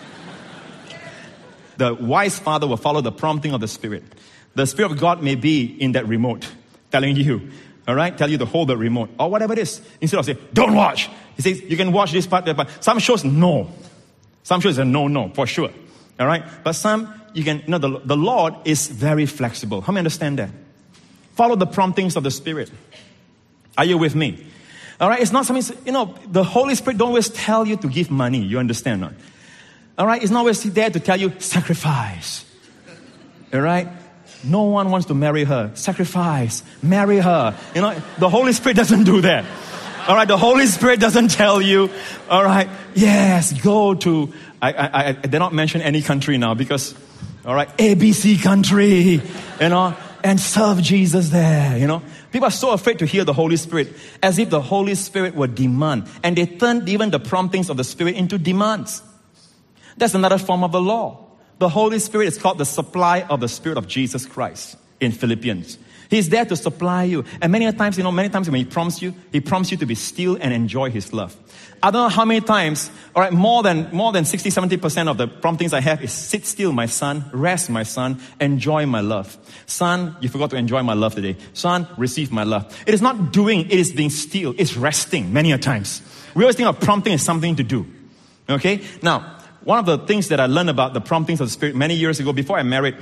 The wise father will follow the prompting of the Spirit. The Spirit of God may be in that remote, telling you, all right, tell you to hold the remote, or whatever it is. Instead of saying, don't watch. He says, you can watch this part, that part. Some shows, no. Some shows are no, for sure. All right? But some, you can, the Lord is very flexible. How many understand that? Follow the promptings of the Spirit. Are you with me? All right? It's not something, the Holy Spirit don't always tell you to give money. You understand, not? All right? It's not always there to tell you, sacrifice. All right? No one wants to marry her. Sacrifice. Marry her. The Holy Spirit doesn't do that. All right? The Holy Spirit doesn't tell you, all right, yes, go to, I did not mention any country now because, all right, ABC country, and serve Jesus there, People are so afraid to hear the Holy Spirit as if the Holy Spirit were demand. And they turned even the promptings of the Spirit into demands. That's another form of the law. The Holy Spirit is called the supply of the Spirit of Jesus Christ in Philippians. He's there to supply you. And many times when He prompts you to be still and enjoy His love. I don't know how many times, all right, more than 60-70% of the promptings I have is sit still, my son, rest, my son, enjoy my love. Son, you forgot to enjoy my love today. Son, receive my love. It is not doing, it is being still, it's resting many a times. We always think of prompting as something to do. Okay? Now, one of the things that I learned about the promptings of the Spirit many years ago, before I married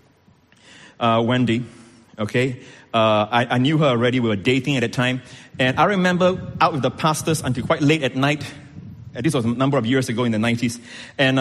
Wendy, okay, I knew her already. We were dating at the time. And I remember out with the pastors until quite late at night. This was a number of years ago in the 90s. And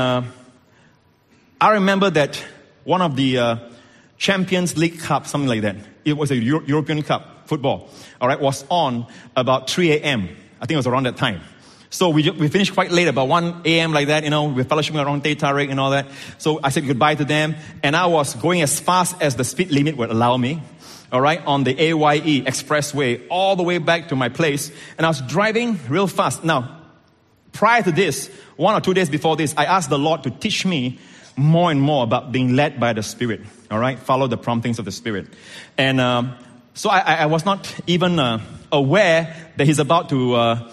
I remember that one of the Champions League Cup, something like that. It was a European Cup, football. All right, was on about 3 a.m. I think it was around that time. So we finished quite late, about 1 a.m. like that, with fellowshipping around Teh Tarik and all that. So I said goodbye to them. And I was going as fast as the speed limit would allow me. All right, on the AYE expressway, all the way back to my place. And I was driving real fast. Now, prior to this, 1 or 2 days before this, I asked the Lord to teach me more and more about being led by the Spirit. All right, follow the promptings of the Spirit. And so I was not even aware that He's about to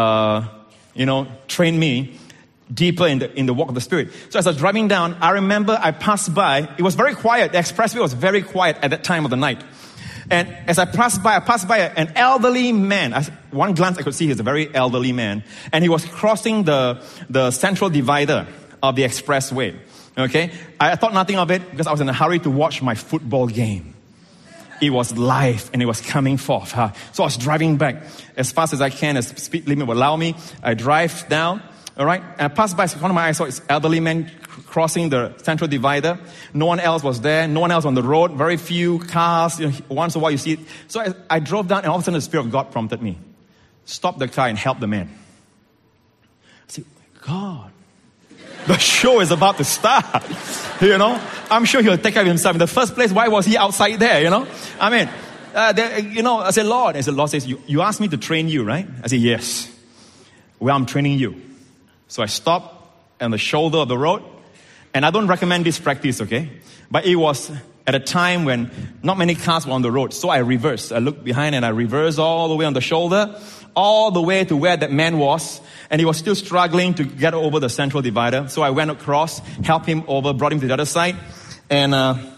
train me deeper in the walk of the Spirit. So as I was driving down, I remember I passed by. It was very quiet. The expressway was very quiet at that time of the night. And as I passed by an elderly man. One glance I could see he's a very elderly man. And he was crossing the central divider of the expressway. Okay? I thought nothing of it because I was in a hurry to watch my football game. It was live and it was coming forth. So I was driving back as fast as I can, as speed limit would allow me. I drive down, all right? And I passed by, one of my eyes saw this elderly man crossing the central divider. No one else was there. No one else on the road. Very few cars. Once in a while you see it. So I drove down, and all of a sudden the Spirit of God prompted me. Stop the car and help the man. I said, God, the show is about to start. I'm sure he'll take care of himself. In the first place, why was he outside there, I mean, I said, Lord. And the Lord says, you asked me to train you, right? I said, yes. Well, I'm training you. So I stopped on the shoulder of the road. And I don't recommend this practice, okay? But it was at a time when not many cars were on the road. So I reversed. I looked behind and I reversed all the way on the shoulder, all the way to where that man was. And he was still struggling to get over the central divider. So I went across, helped him over, brought him to the other side. And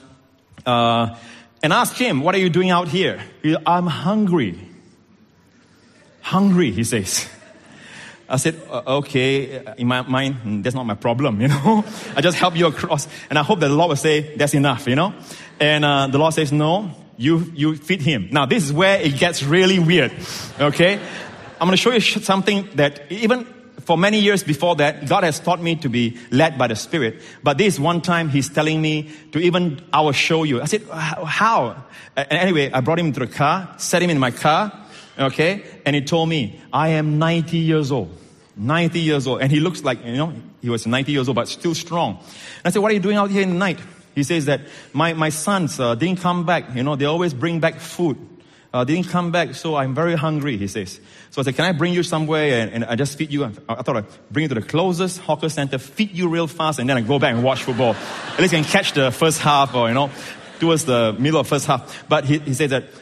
asked him, what are you doing out here? He said, I'm hungry. Hungry, he says. I said, okay, in my mind, that's not my problem, I just help you across. And I hope that the Lord will say, that's enough, And the Lord says, no, you feed him. Now, this is where it gets really weird, okay? I'm going to show you something that even for many years before that, God has taught me to be led by the Spirit. But this one time, He's telling me I will show you. I said, how? And anyway, I brought him into the car, set him in my car, okay? And he told me, I am 90 years old. 90 years old. And he looks like, he was 90 years old, but still strong. And I said, what are you doing out here in the night? He says that my sons didn't come back. They always bring back food. Didn't come back, so I'm very hungry, he says. So I said, can I bring you somewhere and I just feed you? I thought I'd bring you to the closest hawker center, feed you real fast, and then I go back and watch football. At least I can catch the first half or, towards the middle of first half. But he said that,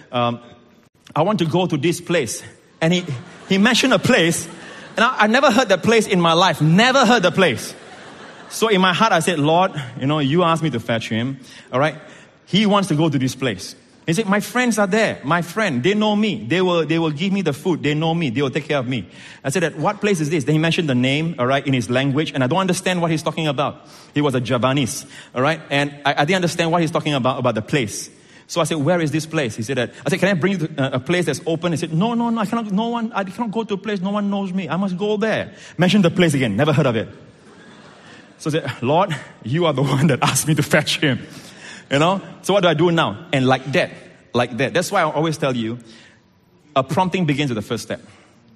I want to go to this place. And he mentioned a place. And I never heard that place in my life. Never heard the place. So in my heart, I said, Lord, you asked me to fetch him. All right. He wants to go to this place. He said, my friends are there. My friend, they know me. They will give me the food. They know me. They will take care of me. I said, what place is this? Then he mentioned the name, all right, in his language. And I don't understand what he's talking about. He was a Javanese. All right. And I didn't understand what he's talking about the place. So I said, where is this place? He said that. I said, can I bring you to a place that's open? He said, no, I cannot go to a place. No one knows me. I must go there. Mention the place again. Never heard of it. So I said, Lord, you are the one that asked me to fetch him. So what do I do now? And like that. That's why I always tell you, a prompting begins with the first step.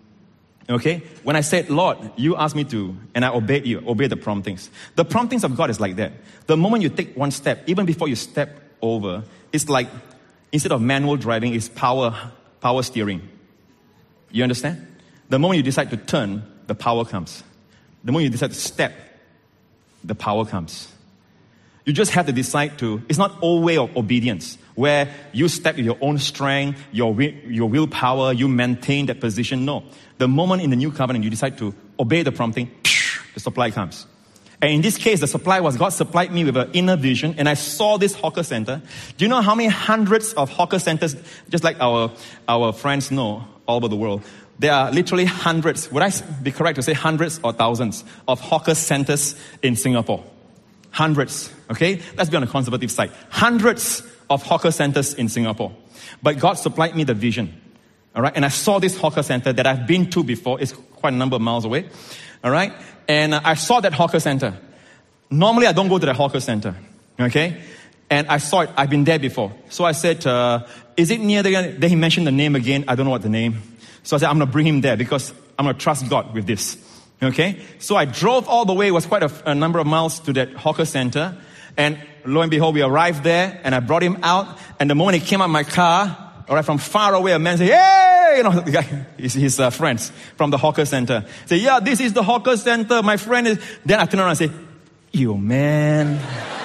Okay? When I said, Lord, you asked me to, and I obeyed the promptings. The promptings of God is like that. The moment you take one step, even before you step over, it's like, instead of manual driving, it's power steering. You understand? The moment you decide to turn, the power comes. The moment you decide to step, the power comes. You just have to decide it's not all way of obedience, where you step with your own strength, your willpower, you maintain that position. No. The moment in the new covenant you decide to obey the prompting, the supply comes. And in this case, the supply was God supplied me with an inner vision, and I saw this hawker center. Do you know how many hundreds of hawker centers, just like our friends know all over the world? There are literally hundreds, would I be correct to say hundreds or thousands of hawker centers in Singapore? Hundreds, okay? Let's be on the conservative side. Hundreds of hawker centers in Singapore. But God supplied me the vision, all right? And I saw this hawker center that I've been to before. It's quite a number of miles away, all right? And I saw that hawker center. Normally, I don't go to the hawker center, okay? And I saw it. I've been there before. So I said, is it near there? Then he mentioned the name again. I don't know what the name. So I said, I'm going to bring him there because I'm going to trust God with this, okay? So I drove all the way. It was quite a number of miles to that hawker center. And lo and behold, we arrived there. And I brought him out. And the moment he came out of my car, all right, from far away, a man said, hey! The guy, his friends from the hawker center. Say, yeah, this is the hawker center. My friend is... Then I turn around and say, yo, man.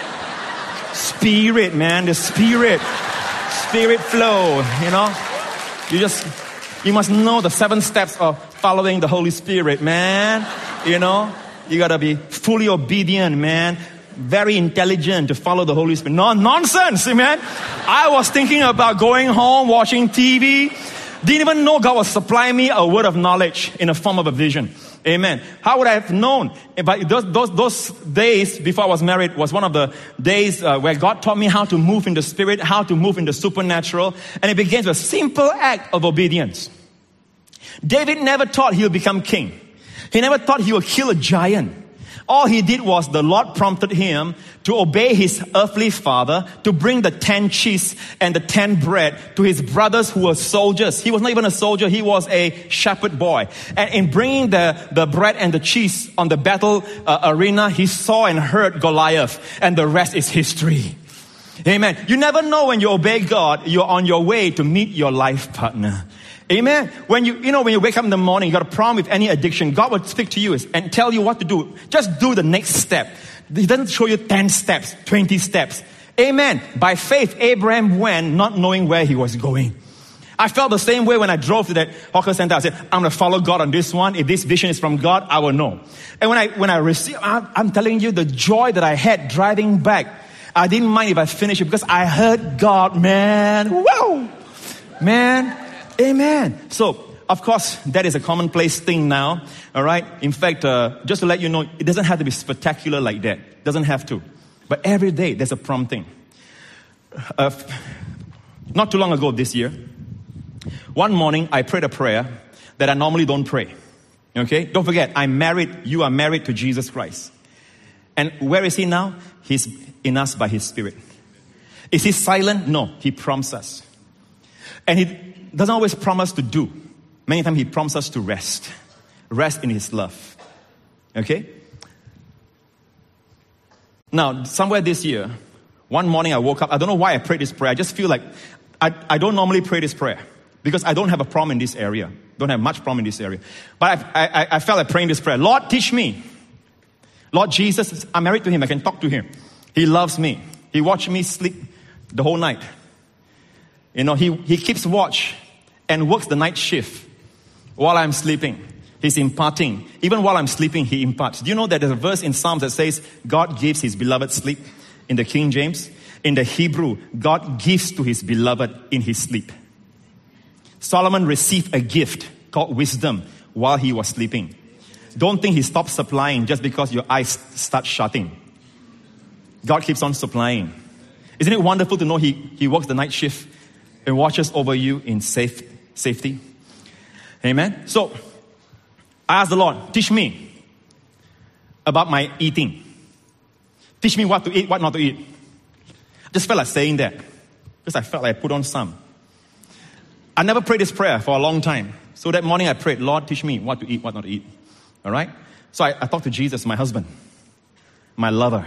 Spirit, man. The spirit. Spirit flow, You must know the 7 steps of following the Holy Spirit, man. You got to be fully obedient, man. Very intelligent to follow the Holy Spirit. No nonsense, man. I was thinking about going home, watching TV. Didn't even know God was supplying me a word of knowledge in the form of a vision. Amen. How would I have known? But those days before I was married was one of the days where God taught me how to move in the Spirit, how to move in the supernatural. And it begins with a simple act of obedience. David never thought he would become king. He never thought he would kill a giant. All he did was the Lord prompted him to obey his earthly father, to bring the 10 cheese and the 10 bread to his brothers who were soldiers. He was not even a soldier, he was a shepherd boy. And in bringing the bread and the cheese on the battle arena, he saw and heard Goliath, and the rest is history. Amen. You never know when you obey God, you're on your way to meet your life partner. Amen. When when you wake up in the morning, you got a problem with any addiction, God will speak to you and tell you what to do. Just do the next step. He doesn't show you 10 steps, 20 steps. Amen. By faith, Abraham went not knowing where he was going. I felt the same way when I drove to that hawker center. I said, I'm going to follow God on this one. If this vision is from God, I will know. And when I received, I'm telling you the joy that I had driving back. I didn't mind if I finished it because I heard God, man. Wow. Man. Amen. So, of course, that is a commonplace thing now. All right. In fact, just to let you know, it doesn't have to be spectacular like that. It doesn't have to. But every day, there's a prompting. Not too long ago this year, one morning, I prayed a prayer that I normally don't pray. Okay? Don't forget, I'm married. You are married to Jesus Christ. And where is he now? He's in us by his Spirit. Is he silent? No. He prompts us. And he doesn't always promise to do. Many times he prompts us to rest. Rest in his love. Okay? Now, somewhere this year, one morning I woke up. I don't know why I prayed this prayer. I just feel like I don't normally pray this prayer because I don't have a problem in this area. Don't have much problem in this area. But I felt like praying this prayer. Lord, teach me. Lord Jesus, I'm married to him. I can talk to him. He loves me. He watched me sleep the whole night. He keeps watch and works the night shift while I'm sleeping. He's imparting. Even while I'm sleeping, he imparts. Do you know that there's a verse in Psalms that says, God gives his beloved sleep in the King James? In the Hebrew, God gives to his beloved in his sleep. Solomon received a gift called wisdom while he was sleeping. Don't think he stopped supplying just because your eyes start shutting. God keeps on supplying. Isn't it wonderful to know he works the night shift and watches over you in safety? Amen. So, I asked the Lord, teach me about my eating. Teach me what to eat, what not to eat. I just felt like saying that because I felt like I put on some. I never prayed this prayer for a long time. So that morning I prayed, Lord, teach me what to eat, what not to eat. All right? So I talked to Jesus, my husband, my lover.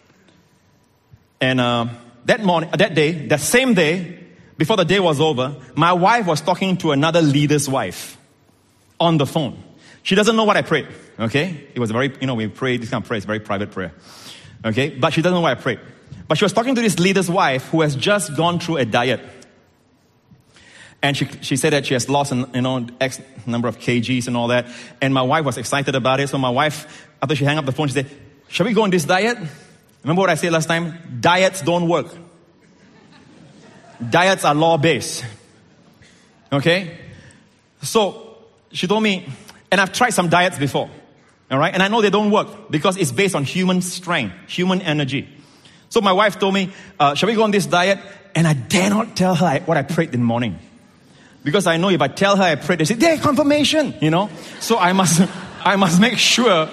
And that same day, before the day was over, my wife was talking to another leader's wife on the phone. She doesn't know what I prayed, okay? It was very, we pray, this kind of prayer is very private prayer, okay? But she doesn't know what I prayed. But she was talking to this leader's wife who has just gone through a diet. And she said that she has lost, X number of kgs and all that. And my wife was excited about it. So my wife, after she hung up the phone, she said, shall we go on this diet? Remember what I said last time? Diets don't work. Diets are law-based. Okay? So she told me, and I've tried some diets before. All right? And I know they don't work because it's based on human strength, human energy. So my wife told me, shall we go on this diet? And I dare not tell her what I prayed in the morning. Because I know if I tell her I prayed, they say, "Hey, confirmation," So I must make sure,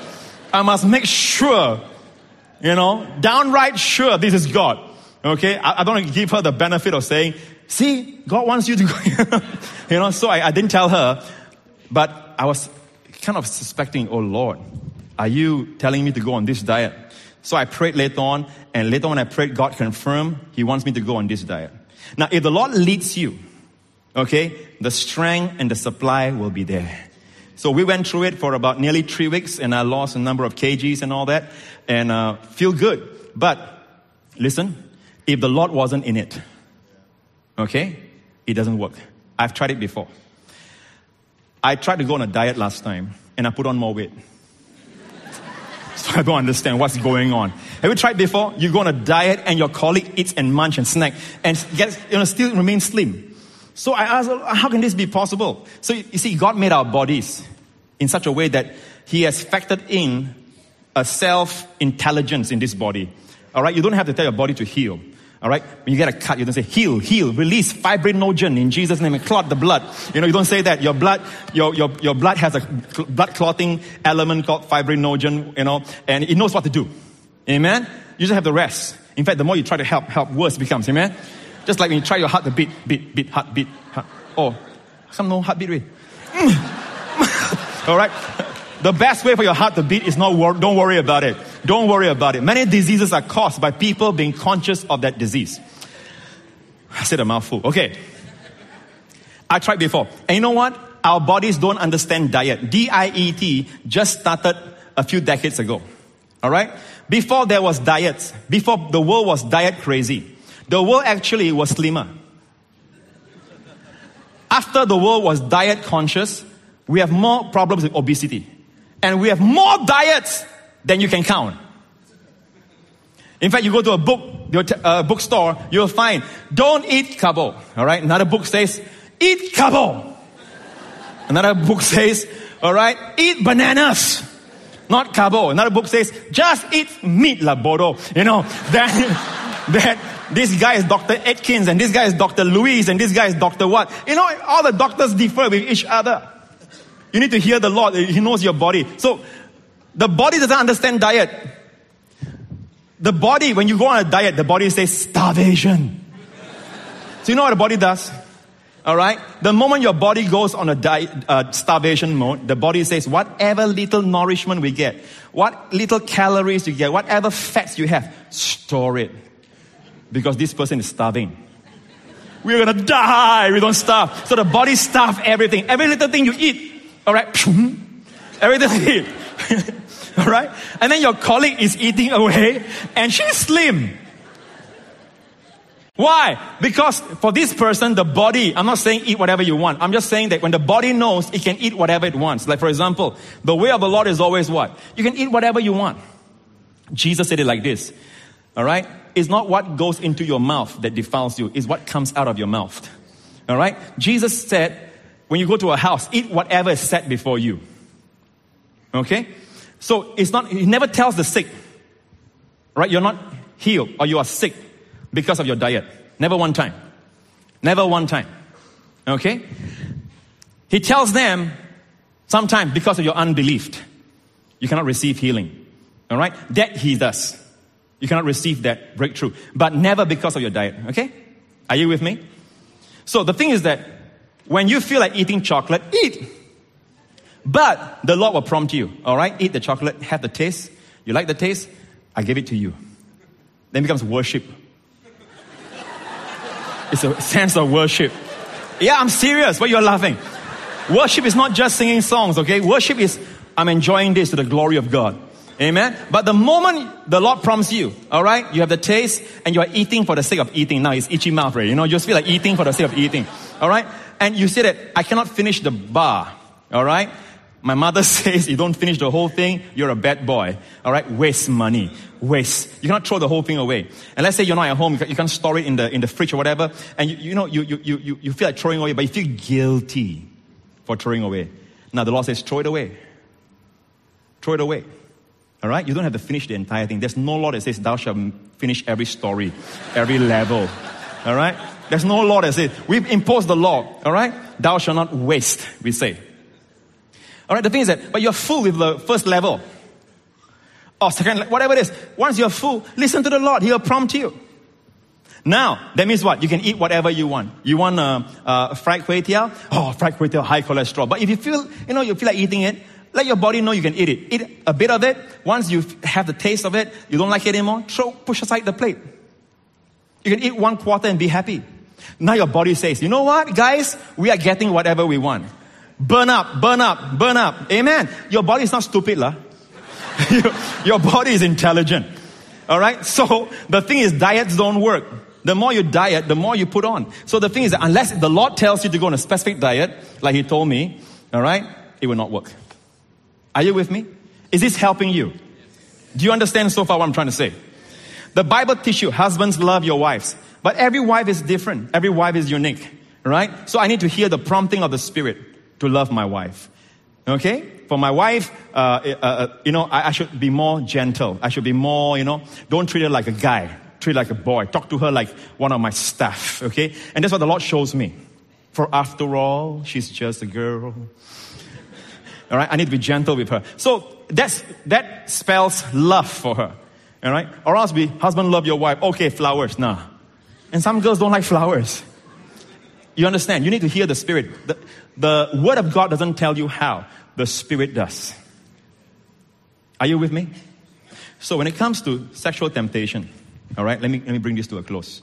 downright sure this is God. Okay? I don't want to give her the benefit of saying, see, God wants you to go. So I didn't tell her, but I was kind of suspecting, oh Lord, are you telling me to go on this diet? So I prayed later on, and later on I prayed, God confirmed He wants me to go on this diet. Now, if the Lord leads you, okay, the strength and the supply will be there. So we went through it for about nearly 3 weeks, and I lost a number of kgs and all that, and feel good. But listen, if the Lord wasn't in it, okay, it doesn't work. I've tried it before. I tried to go on a diet last time, and I put on more weight. So I don't understand what's going on. Have you tried before? You go on a diet, and your colleague eats and munch and snack, and still remain slim. So I asked, how can this be possible? So you see, God made our bodies in such a way that He has factored in a self-intelligence in this body. All right, you don't have to tell your body to heal. All right? When you get a cut, you don't say, heal, release fibrinogen in Jesus' name and clot the blood. You don't say that. Your blood has a blood clotting element called fibrinogen, and it knows what to do. Amen? You just have to rest. In fact, the more you try to help, worse it becomes. Amen? Just like when you try your heart to beat, heart. Oh, some no heartbeat rate. All right? The best way for your heart to beat is don't worry about it. Don't worry about it. Many diseases are caused by people being conscious of that disease. I said a mouthful. Okay. I tried before. And you know what? Our bodies don't understand diet. DIET just started a few decades ago. All right? Before there was diets, before the world was diet crazy, the world actually was slimmer. After the world was diet conscious, we have more problems with obesity. And we have more diets than you can count. In fact, you go to a bookstore, you'll find, don't eat carbo. All right? Another book says, eat carbo. Another book says, all right, eat bananas. Not carbo. Another book says, just eat meat, la bodo. That this guy is Dr. Atkins, and this guy is Dr. Louise, and this guy is Dr. what? All the doctors differ with each other. You need to hear the Lord. He knows your body. So, the body doesn't understand diet. The body, when you go on a diet, the body says starvation. So you know what the body does? Alright? The moment your body goes on a diet, starvation mode, the body says, whatever little nourishment we get, what little calories you get, whatever fats you have, store it. Because this person is starving. We're gonna die. We don't starve. So the body starves everything. Every little thing you eat. Alright? Everything you eat. Alright? And then your colleague is eating away and she's slim. Why? Because for this person, the body, I'm not saying eat whatever you want. I'm just saying that when the body knows, it can eat whatever it wants. Like for example, the way of the Lord is always what? You can eat whatever you want. Jesus said it like this. Alright? It's not what goes into your mouth that defiles you. It's what comes out of your mouth. Alright? Jesus said, when you go to a house, eat whatever is set before you. Okay? So it's not, he never tells the sick, right? You're not healed or you are sick because of your diet. Never one time. Never one time. Okay? He tells them sometimes because of your unbelief, you cannot receive healing. All right? That he does. You cannot receive that breakthrough. But never because of your diet. Okay? Are you with me? So the thing is that when you feel like eating chocolate, eat. But the Lord will prompt you, all right? Eat the chocolate, have the taste. You like the taste? I give it to you. Then it becomes worship. It's a sense of worship. Yeah, I'm serious. Why you're laughing? Worship is not just singing songs, okay? Worship is, I'm enjoying this to the glory of God. Amen? But the moment the Lord prompts you, all right? You have the taste and you are eating for the sake of eating. Now it's itchy mouth, right? You just feel like eating for the sake of eating. All right? And you say that, I cannot finish the bar. All right? My mother says, you don't finish the whole thing, you're a bad boy. All right? Waste money. Waste. You cannot throw the whole thing away. And let's say you're not at home, you can't store it in the fridge or whatever, and you feel like throwing away, but you feel guilty for throwing away. Now the Lord says, throw it away. Throw it away. All right? You don't have to finish the entire thing. There's no law that says, thou shalt finish every story, every level. All right? There's no law that says, we've imposed the law. All right? Thou shalt not waste, we say. All right, the thing is that, but you're full with the first level. Or second, whatever it is. Once you're full, listen to the Lord. He'll prompt you. Now, that means what? You can eat whatever you want. You want fried kway teow? Oh, fried kway teow, high cholesterol. But if you feel like eating it, let your body know you can eat it. Eat a bit of it. Once you have the taste of it, you don't like it anymore, push aside the plate. You can eat 1/4 and be happy. Now your body says, you know what, guys? We are getting whatever we want. Burn up, burn up, burn up. Amen. Your body is not stupid, lah. Your body is intelligent. All right? So the thing is, diets don't work. The more you diet, the more you put on. So the thing is that unless the Lord tells you to go on a specific diet, like He told me, all right, it will not work. Are you with me? Is this helping you? Do you understand so far what I'm trying to say? The Bible teaches you, husbands, love your wives. But every wife is different. Every wife is unique. Right? So I need to hear the prompting of the Spirit to love my wife. Okay? For my wife, I should be more gentle. I should be more, don't treat her like a guy. treat her like a boy, talk to her like one of my staff, okay? And that's what the Lord shows me. For after all, she's just a girl. All right, I need to be gentle with her. So that spells love for her. All right, or else be husband love your wife. Okay, flowers, nah. And some girls don't like flowers. You understand? You need to hear the Spirit. The Word of God doesn't tell you how. The Spirit does. Are you with me? So when it comes to sexual temptation, all right, let me bring this to a close.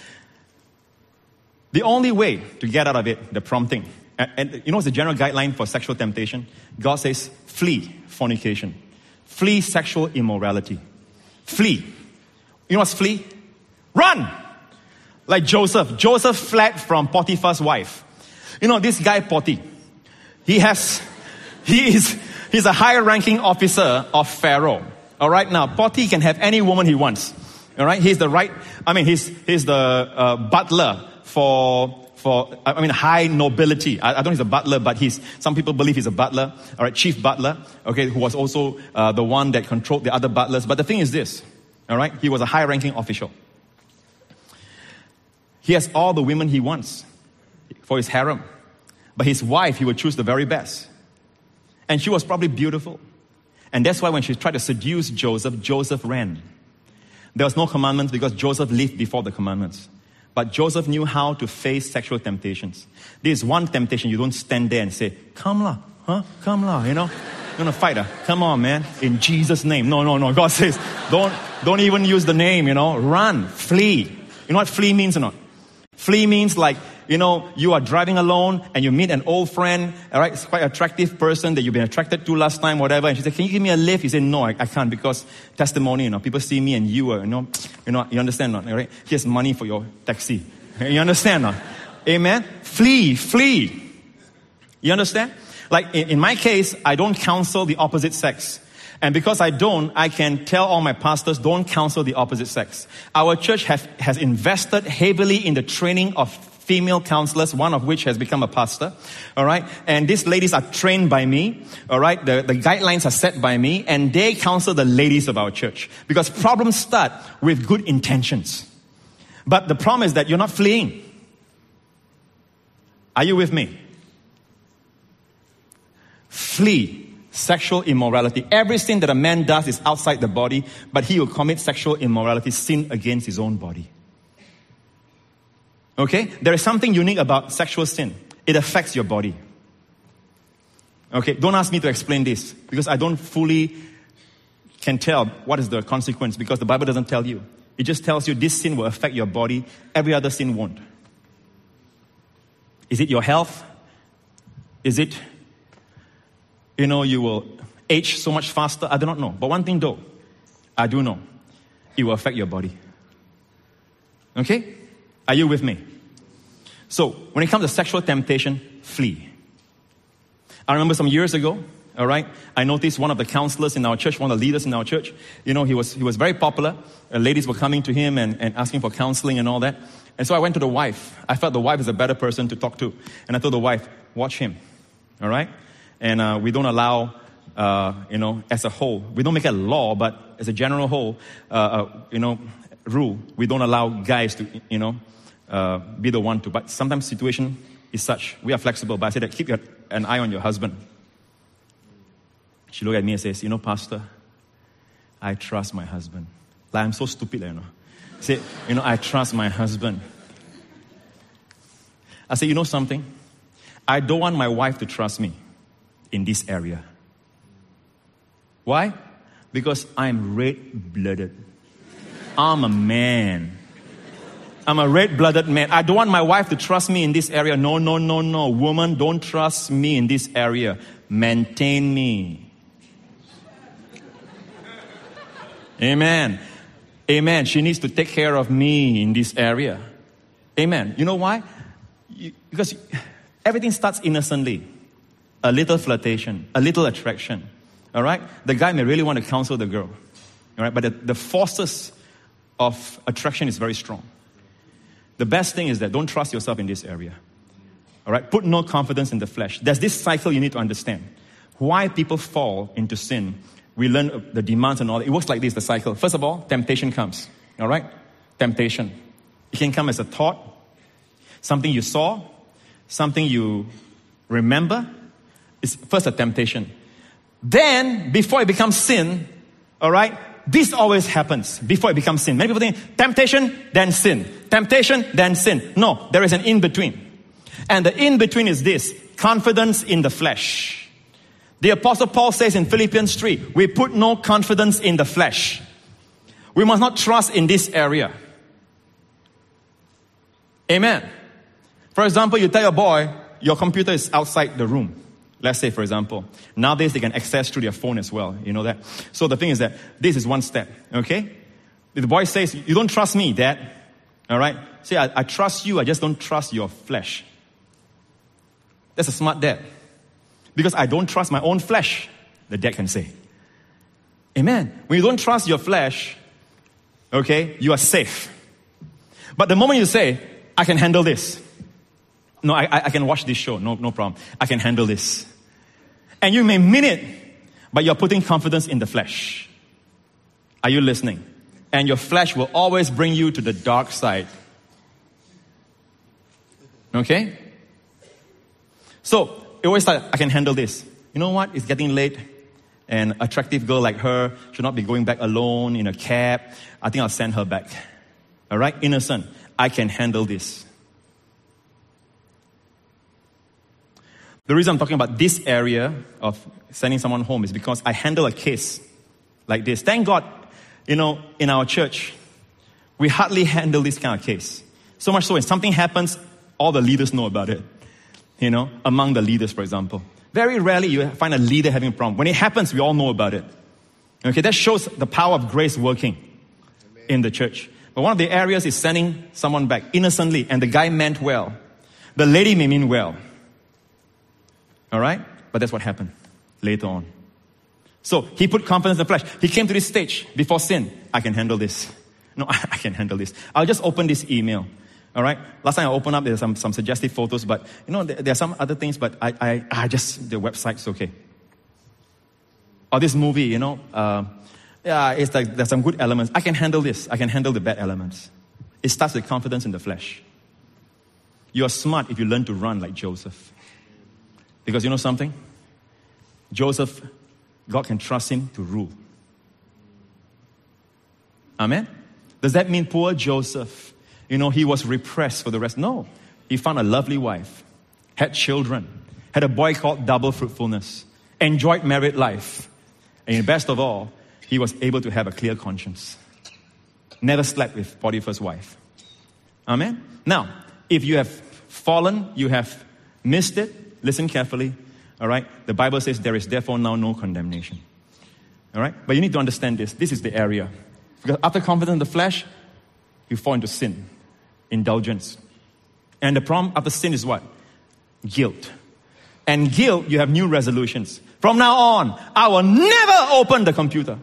The only way to get out of it, the prompting, and you know what's the general guideline for sexual temptation? God says, flee fornication. Flee sexual immorality. Flee. You know what's flee? Run! Like Joseph. Joseph fled from Potiphar's wife. You know, this guy Potti, he's a high-ranking officer of Pharaoh. All right, now Potti can have any woman he wants. All right, he's the butler for high nobility. I don't know if he's a butler, but some people believe he's a butler. All right, chief butler. Okay, who was also the one that controlled the other butlers. But the thing is this. All right, he was a high-ranking official. He has all the women he wants for his harem. But his wife, he would choose the very best. And she was probably beautiful. And that's why when she tried to seduce Joseph, Joseph ran. There was no commandments because Joseph lived before the commandments. But Joseph knew how to face sexual temptations. This is one temptation. You don't stand there and say, come lah, come lah, you know. You're going to fight her. Come on, man. In Jesus' name. No. God says, don't even use the name, you know. Run, flee. You know what flee means or not? Flee means like, you know, you are driving alone and you meet an old friend, all right, it's quite an attractive person that you've been attracted to last time, whatever. And she said, can you give me a lift? He said, no, I can't because testimony, you know, people see me and you understand not, all right? Here's money for your taxi. You understand not? Amen? Flee. You understand? Like in my case, I don't counsel the opposite sex. And because I don't, I can tell all my pastors, don't counsel the opposite sex. Our church has invested heavily in the training of female counselors, one of which has become a pastor. All right. And these ladies are trained by me. All right. The guidelines are set by me and they counsel the ladies of our church because problems start with good intentions. But the problem is that you're not fleeing. Are you with me? Flee sexual immorality. Every sin that a man does is outside the body, but he will commit sexual immorality, sin against his own body. Okay? There is something unique about sexual sin. It affects your body. Okay? Don't ask me to explain this because I don't fully can tell what is the consequence because the Bible doesn't tell you. It just tells you this sin will affect your body. Every other sin won't. Is it your health? Is it, you will age so much faster? I do not know. But one thing though, I do know. It will affect your body. Okay? Are you with me? So, when it comes to sexual temptation, flee. I remember some years ago, all right, I noticed one of the counselors in our church, one of the leaders in our church, he was very popular. Ladies were coming to him and asking for counseling and all that. And so I went to the wife. I felt the wife is a better person to talk to. And I told the wife, watch him. All right? And we don't allow, as a whole, we don't make it a law, but as a general whole, rule, we don't allow guys to, be the one to. But sometimes situation is such. We are flexible. But I said that keep an eye on your husband. She looked at me and says, Pastor, I trust my husband. Like, I'm so stupid, I said, I trust my husband. I said, you know something? I don't want my wife to trust me in this area. Why? Because I'm red-blooded. I'm a man. I'm a red-blooded man. I don't want my wife to trust me in this area. No. Woman, don't trust me in this area. Maintain me. Amen. Amen. She needs to take care of me in this area. Amen. You know why? Because everything starts innocently. A little flirtation, a little attraction. All right? The guy may really want to counsel the girl. All right? But the forces of attraction is very strong. The best thing is that don't trust yourself in this area. All right? Put no confidence in the flesh. There's this cycle you need to understand. Why people fall into sin. We learn the demands and all that. It works like this, the cycle. First of all, temptation comes. All right? temptation. It can come as a thought, something you saw, something you remember. It's first a temptation. Then, before it becomes sin, all right, this always happens before it becomes sin. Many people think temptation, then sin. Temptation, then sin. No, there is an in-between. And the in-between is this: confidence in the flesh. The Apostle Paul says in Philippians 3, we put no confidence in the flesh. We must not trust in this area. Amen. For example, you tell your boy, your computer is outside the room. Let's say, for example, nowadays they can access through their phone as well. You know that? So the thing is that this is one step, okay? If the boy says, you don't trust me, Dad, all right? Say, I trust you, I just don't trust your flesh. That's a smart dad. Because I don't trust my own flesh, the dad can say. Amen. When you don't trust your flesh, okay, you are safe. But the moment you say, I can handle this. No, I can watch this show. No problem. I can handle this. And you may mean it, but you're putting confidence in the flesh. Are you listening? And your flesh will always bring you to the dark side. Okay? So, it always like, I can handle this. You know what? It's getting late. An attractive girl like her should not be going back alone in a cab. I think I'll send her back. All right? Innocent. I can handle this. The reason I'm talking about this area of sending someone home is because I handle a case like this. Thank God, in our church, we hardly handle this kind of case. So much so when something happens, all the leaders know about it. Among the leaders, for example. Very rarely you find a leader having a problem. When it happens, we all know about it. Okay, that shows the power of grace working in the church. But one of the areas is sending someone back innocently, and the guy meant well. The lady may mean well. All right? But that's what happened later on. So he put confidence in the flesh. He came to this stage before sin. I can handle this. No, I can handle this. I'll just open this email. All right? Last time I opened up, there's some suggestive photos, but there are some other things, but I just, the website's okay. Or this movie, it's like there's some good elements. I can handle this. I can handle the bad elements. It starts with confidence in the flesh. You are smart if you learn to run like Joseph. Because you know something? Joseph, God can trust him to rule. Amen? Does that mean poor Joseph, he was repressed for the rest? No. He found a lovely wife, had children, had a boy called double fruitfulness, enjoyed married life. And best of all, he was able to have a clear conscience. Never slept with Potiphar's wife. Amen? Now, if you have fallen, you have missed it, listen carefully, all right? The Bible says there is therefore now no condemnation. All right? But you need to understand this. This is the area. Because after confidence in the flesh, you fall into sin, indulgence. And the problem after sin is what? Guilt. And guilt, you have new resolutions. From now on, I will never open the computer.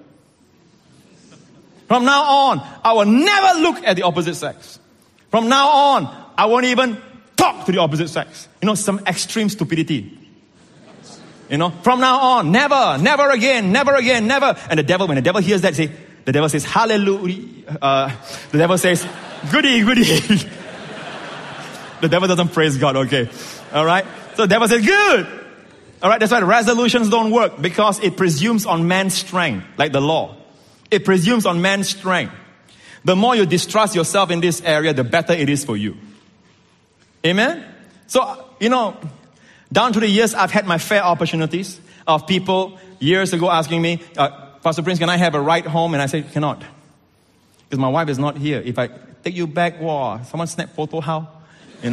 From now on, I will never look at the opposite sex. From now on, I won't even talk to the opposite sex. Some extreme stupidity. From now on, never again, never again, never. And the devil, when the devil hears that, the devil says, hallelujah. The devil says, goody, goody. The devil doesn't praise God, okay. All right. So the devil says, good. All right. That's why resolutions don't work, because it presumes on man's strength, like the law. It presumes on man's strength. The more you distrust yourself in this area, the better it is for you. Amen? So, down through the years, I've had my fair opportunities of people years ago asking me, Pastor Prince, can I have a ride home? And I say, cannot. Because my wife is not here. If I take you back, wow, someone snap photo, how? Then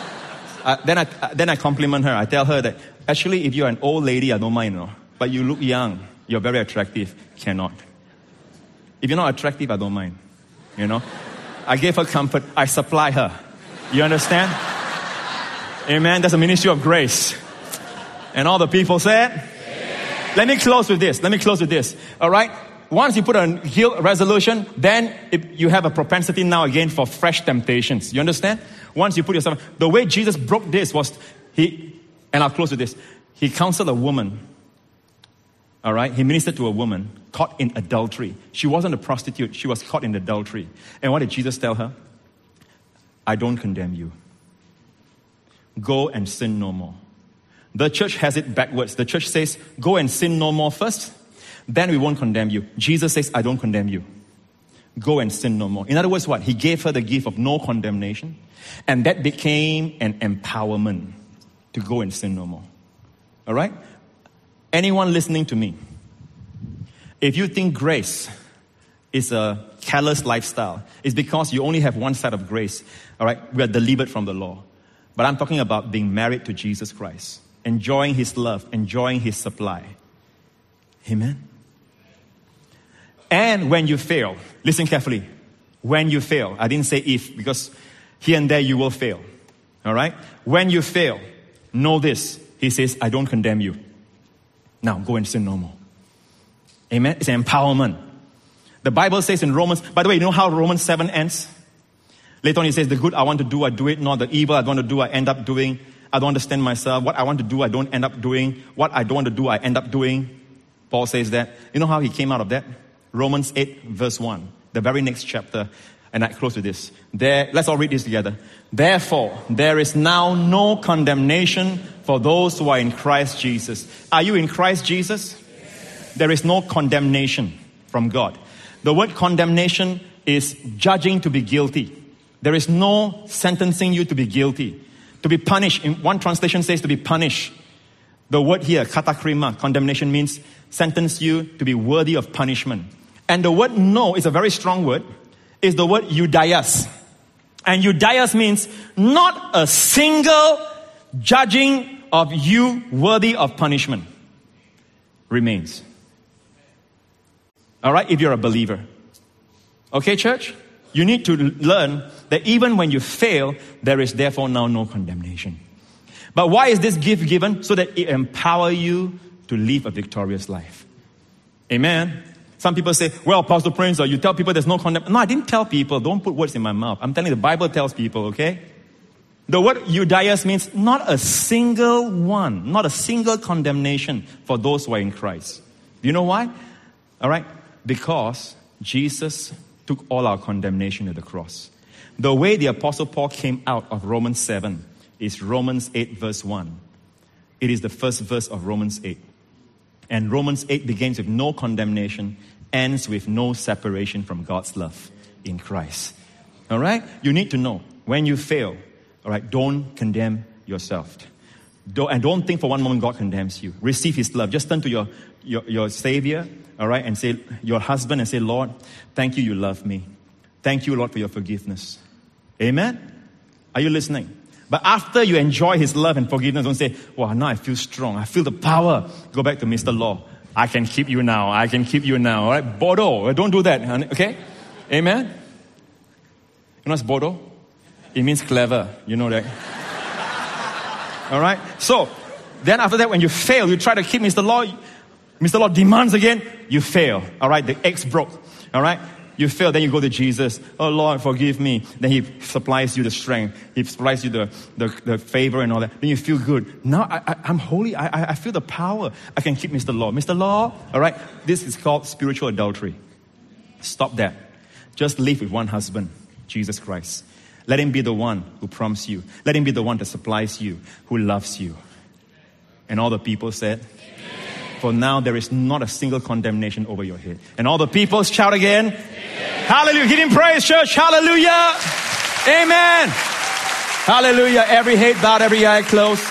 I compliment her. I tell her that, actually, if you're an old lady, I don't mind, But you look young. You're very attractive. Cannot. If you're not attractive, I don't mind. I gave her comfort. I supply her. You understand? Amen. That's a ministry of grace. And all the people said, amen. Let me close with this. All right? Once you put a guilt resolution, then you have a propensity now again for fresh temptations. You understand? Once you put yourself, the way Jesus broke this was, and I'll close with this. He counseled a woman All right? He ministered to a woman caught in adultery. She wasn't a prostitute. She was caught in adultery. And what did Jesus tell her? I don't condemn you. Go and sin no more. The church has it backwards. The church says, go and sin no more first, then we won't condemn you. Jesus says, I don't condemn you. Go and sin no more. In other words, what? He gave her the gift of no condemnation, and that became an empowerment to go and sin no more. All right? Anyone listening to me, if you think grace is a callous lifestyle, it's because you only have one side of grace. All right? We are delivered from the law. But I'm talking about being married to Jesus Christ, enjoying His love, enjoying His supply. Amen? And when you fail, listen carefully. When you fail, I didn't say if, because here and there you will fail. All right? When you fail, know this. He says, I don't condemn you. Now go and sin no more. Amen? It's an empowerment. The Bible says in Romans, by the way, you know how Romans 7 ends? Later on he says, the good I want to do, I do it. Not the evil I want to do, I end up doing. I don't understand myself. What I want to do, I don't end up doing. What I don't want to do, I end up doing. Paul says that. You know how he came out of that? Romans 8 verse 1. The very next chapter. And I close with this. Let's all read this together. Therefore, there is now no condemnation for those who are in Christ Jesus. Are you in Christ Jesus? Yes. There is no condemnation from God. The word condemnation is judging to be guilty. There is no sentencing you to be guilty. To be punished. In one translation says to be punished. The word here, katakrima, condemnation, means sentence you to be worthy of punishment. And the word no is a very strong word. Is the word eudaias. And eudaias means not a single judging of you worthy of punishment remains. All right, if you're a believer. Okay, church? You need to learn that even when you fail, there is therefore now no condemnation. But why is this gift given? So that it empower you to live a victorious life. Amen. Some people say, well, Pastor Prince, you tell people there's no condemnation. No, I didn't tell people. Don't put words in my mouth. I'm telling you, the Bible tells people, okay? The word eudaias means not a single one, not a single condemnation for those who are in Christ. Do you know why? All right? Because Jesus took all our condemnation at the cross. The way the Apostle Paul came out of Romans 7 is Romans 8 verse 1. It is the first verse of Romans 8. And Romans 8 begins with no condemnation, ends with no separation from God's love in Christ. All right? You need to know, when you fail, all right, don't condemn yourself. Don't think for one moment God condemns you. Receive His love. Just turn to your Savior, all right, and say, your husband, and say, Lord, thank you love me. Thank you, Lord, for your forgiveness. Amen? Are you listening? But after you enjoy His love and forgiveness, don't say, wow, now I feel strong. I feel the power. Go back to Mr. Law. I can keep you now. I can keep you now. All right? Bodo. Don't do that. Okay? Amen? You know what's Bodo? It means clever. You know that. All right? So, then after that, when you fail, you try to keep Mr. Law. Mr. Law demands again. You fail. All right? The eggs broke. All right? You fail, then you go to Jesus. Oh, Lord, forgive me. Then He supplies you the strength. He supplies you the favor and all that. Then you feel good. Now I'm holy. I feel the power. I can keep Mr. Law. Mr. Law, all right? This is called spiritual adultery. Stop that. Just live with one husband, Jesus Christ. Let Him be the one who prompts you. Let Him be the one that supplies you, who loves you. And all the people said, for now, there is not a single condemnation over your head. And all the people shout again. Amen. Hallelujah. Give Him praise, church. Hallelujah. Amen. Hallelujah. Every head bowed, every eye closed.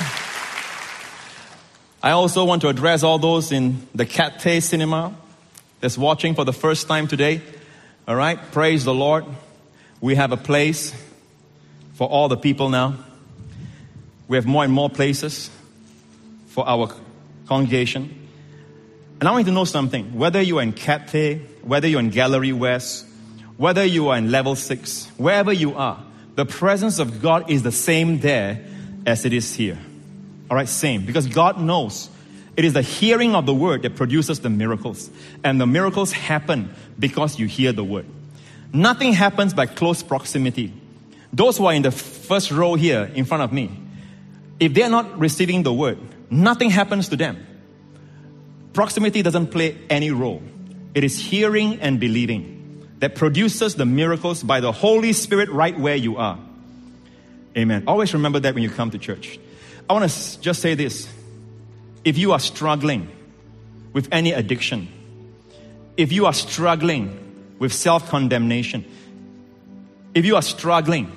I also want to address all those in the Cathay Cinema that's watching for the first time today. All right. Praise the Lord. We have a place for all the people now. We have more and more places for our congregation. And I want you to know something. Whether you are in Cathay, whether you're in Gallery West, whether you are in Level 6, wherever you are, the presence of God is the same there as it is here. All right, same. Because God knows it is the hearing of the word that produces the miracles. And the miracles happen because you hear the word. Nothing happens by close proximity. Those who are in the first row here in front of me, if they're not receiving the word, nothing happens to them. Proximity doesn't play any role. It is hearing and believing that produces the miracles by the Holy Spirit right where you are. Amen. Always remember that when you come to church. I want to just say this. If you are struggling with any addiction, if you are struggling with self-condemnation, if you are struggling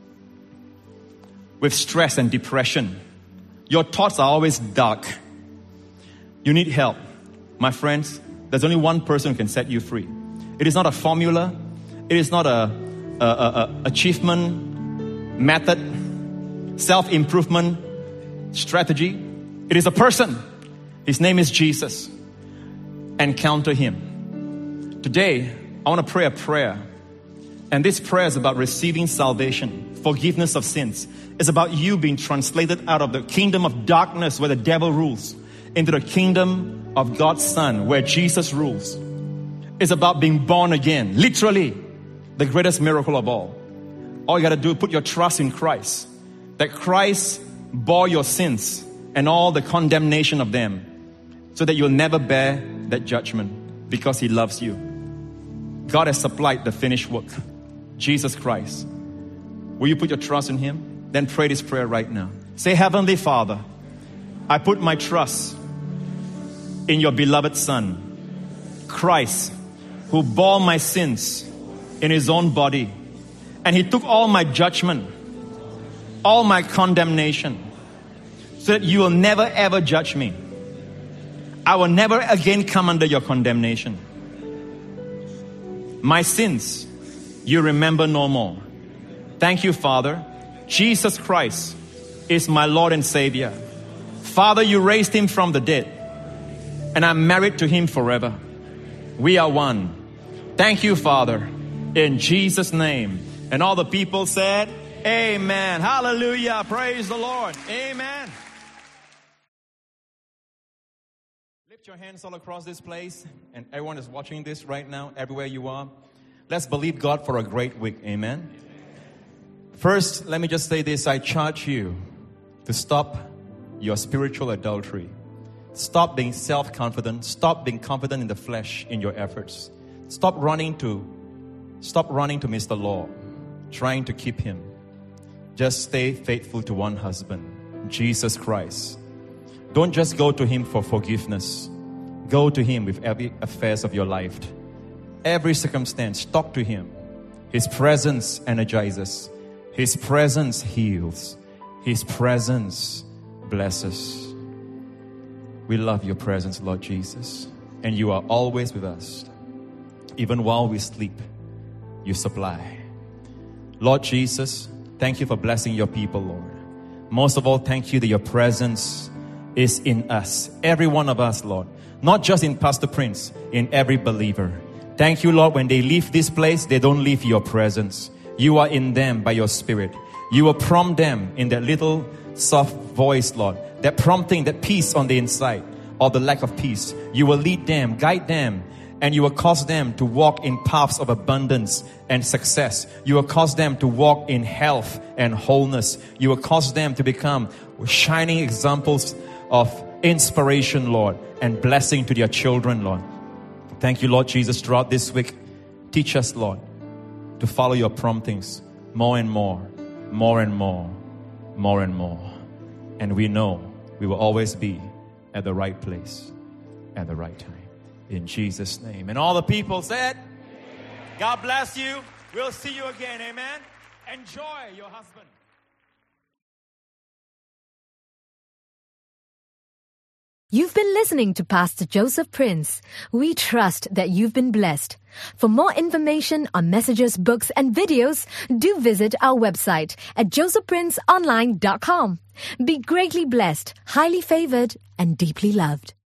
with stress and depression, your thoughts are always dark, you need help. My friends, there's only one person who can set you free. It is not a formula. It is not a achievement method, self-improvement strategy. It is a person. His name is Jesus. Encounter Him. Today, I want to pray a prayer. And this prayer is about receiving salvation, forgiveness of sins. It's about you being translated out of the kingdom of darkness where the devil rules into the kingdom of God's Son where Jesus rules. It's about being born again. Literally, the greatest miracle of all. All you got to do is put your trust in Christ. That Christ bore your sins and all the condemnation of them so that you'll never bear that judgment because He loves you. God has supplied the finished work. Jesus Christ. Will you put your trust in Him? Then pray this prayer right now. Say, Heavenly Father, I put my trust in your beloved Son, Christ, who bore my sins in His own body. And He took all my judgment, all my condemnation, so that you will never ever judge me. I will never again come under your condemnation. My sins, you remember no more. Thank you, Father. Jesus Christ is my Lord and Savior. Father, you raised Him from the dead, and I'm married to Him forever. We are one. Thank you, Father, in Jesus' name. And all the people said, Amen. Hallelujah. Praise the Lord. Amen. Lift your hands all across this place, and everyone is watching this right now, everywhere you are. Let's believe God for a great week. Amen. First, let me just say this. I charge you to stop your spiritual adultery. Stop being self-confident. Stop being confident in the flesh in your efforts. Stop running to Mr. Law, trying to keep him. Just stay faithful to one husband, Jesus Christ. Don't just go to Him for forgiveness. Go to Him with every affairs of your life. Every circumstance, talk to Him. His presence energizes. His presence heals. His presence blesses. We love your presence, Lord Jesus. And you are always with us. Even while we sleep, you supply. Lord Jesus, thank you for blessing your people, Lord. Most of all, thank you that your presence is in us. Every one of us, Lord. Not just in Pastor Prince, in every believer. Thank you, Lord, when they leave this place, they don't leave your presence. You are in them by your Spirit. You will prompt them in that little soft voice, Lord. That prompting, that peace on the inside, or the lack of peace. You will lead them, guide them, and you will cause them to walk in paths of abundance and success. You will cause them to walk in health and wholeness. You will cause them to become shining examples of inspiration, Lord, and blessing to their children, Lord. Thank you, Lord Jesus, throughout this week. Teach us, Lord, to follow your promptings more and more, more and more, more and more. And we know we will always be at the right place at the right time. In Jesus' name. And all the people said, Amen. God bless you. We'll see you again. Amen. Enjoy your husband. You've been listening to Pastor Joseph Prince. We trust that you've been blessed. For more information on messages, books, and videos, do visit our website at josephprinceonline.com. Be greatly blessed, highly favored, and deeply loved.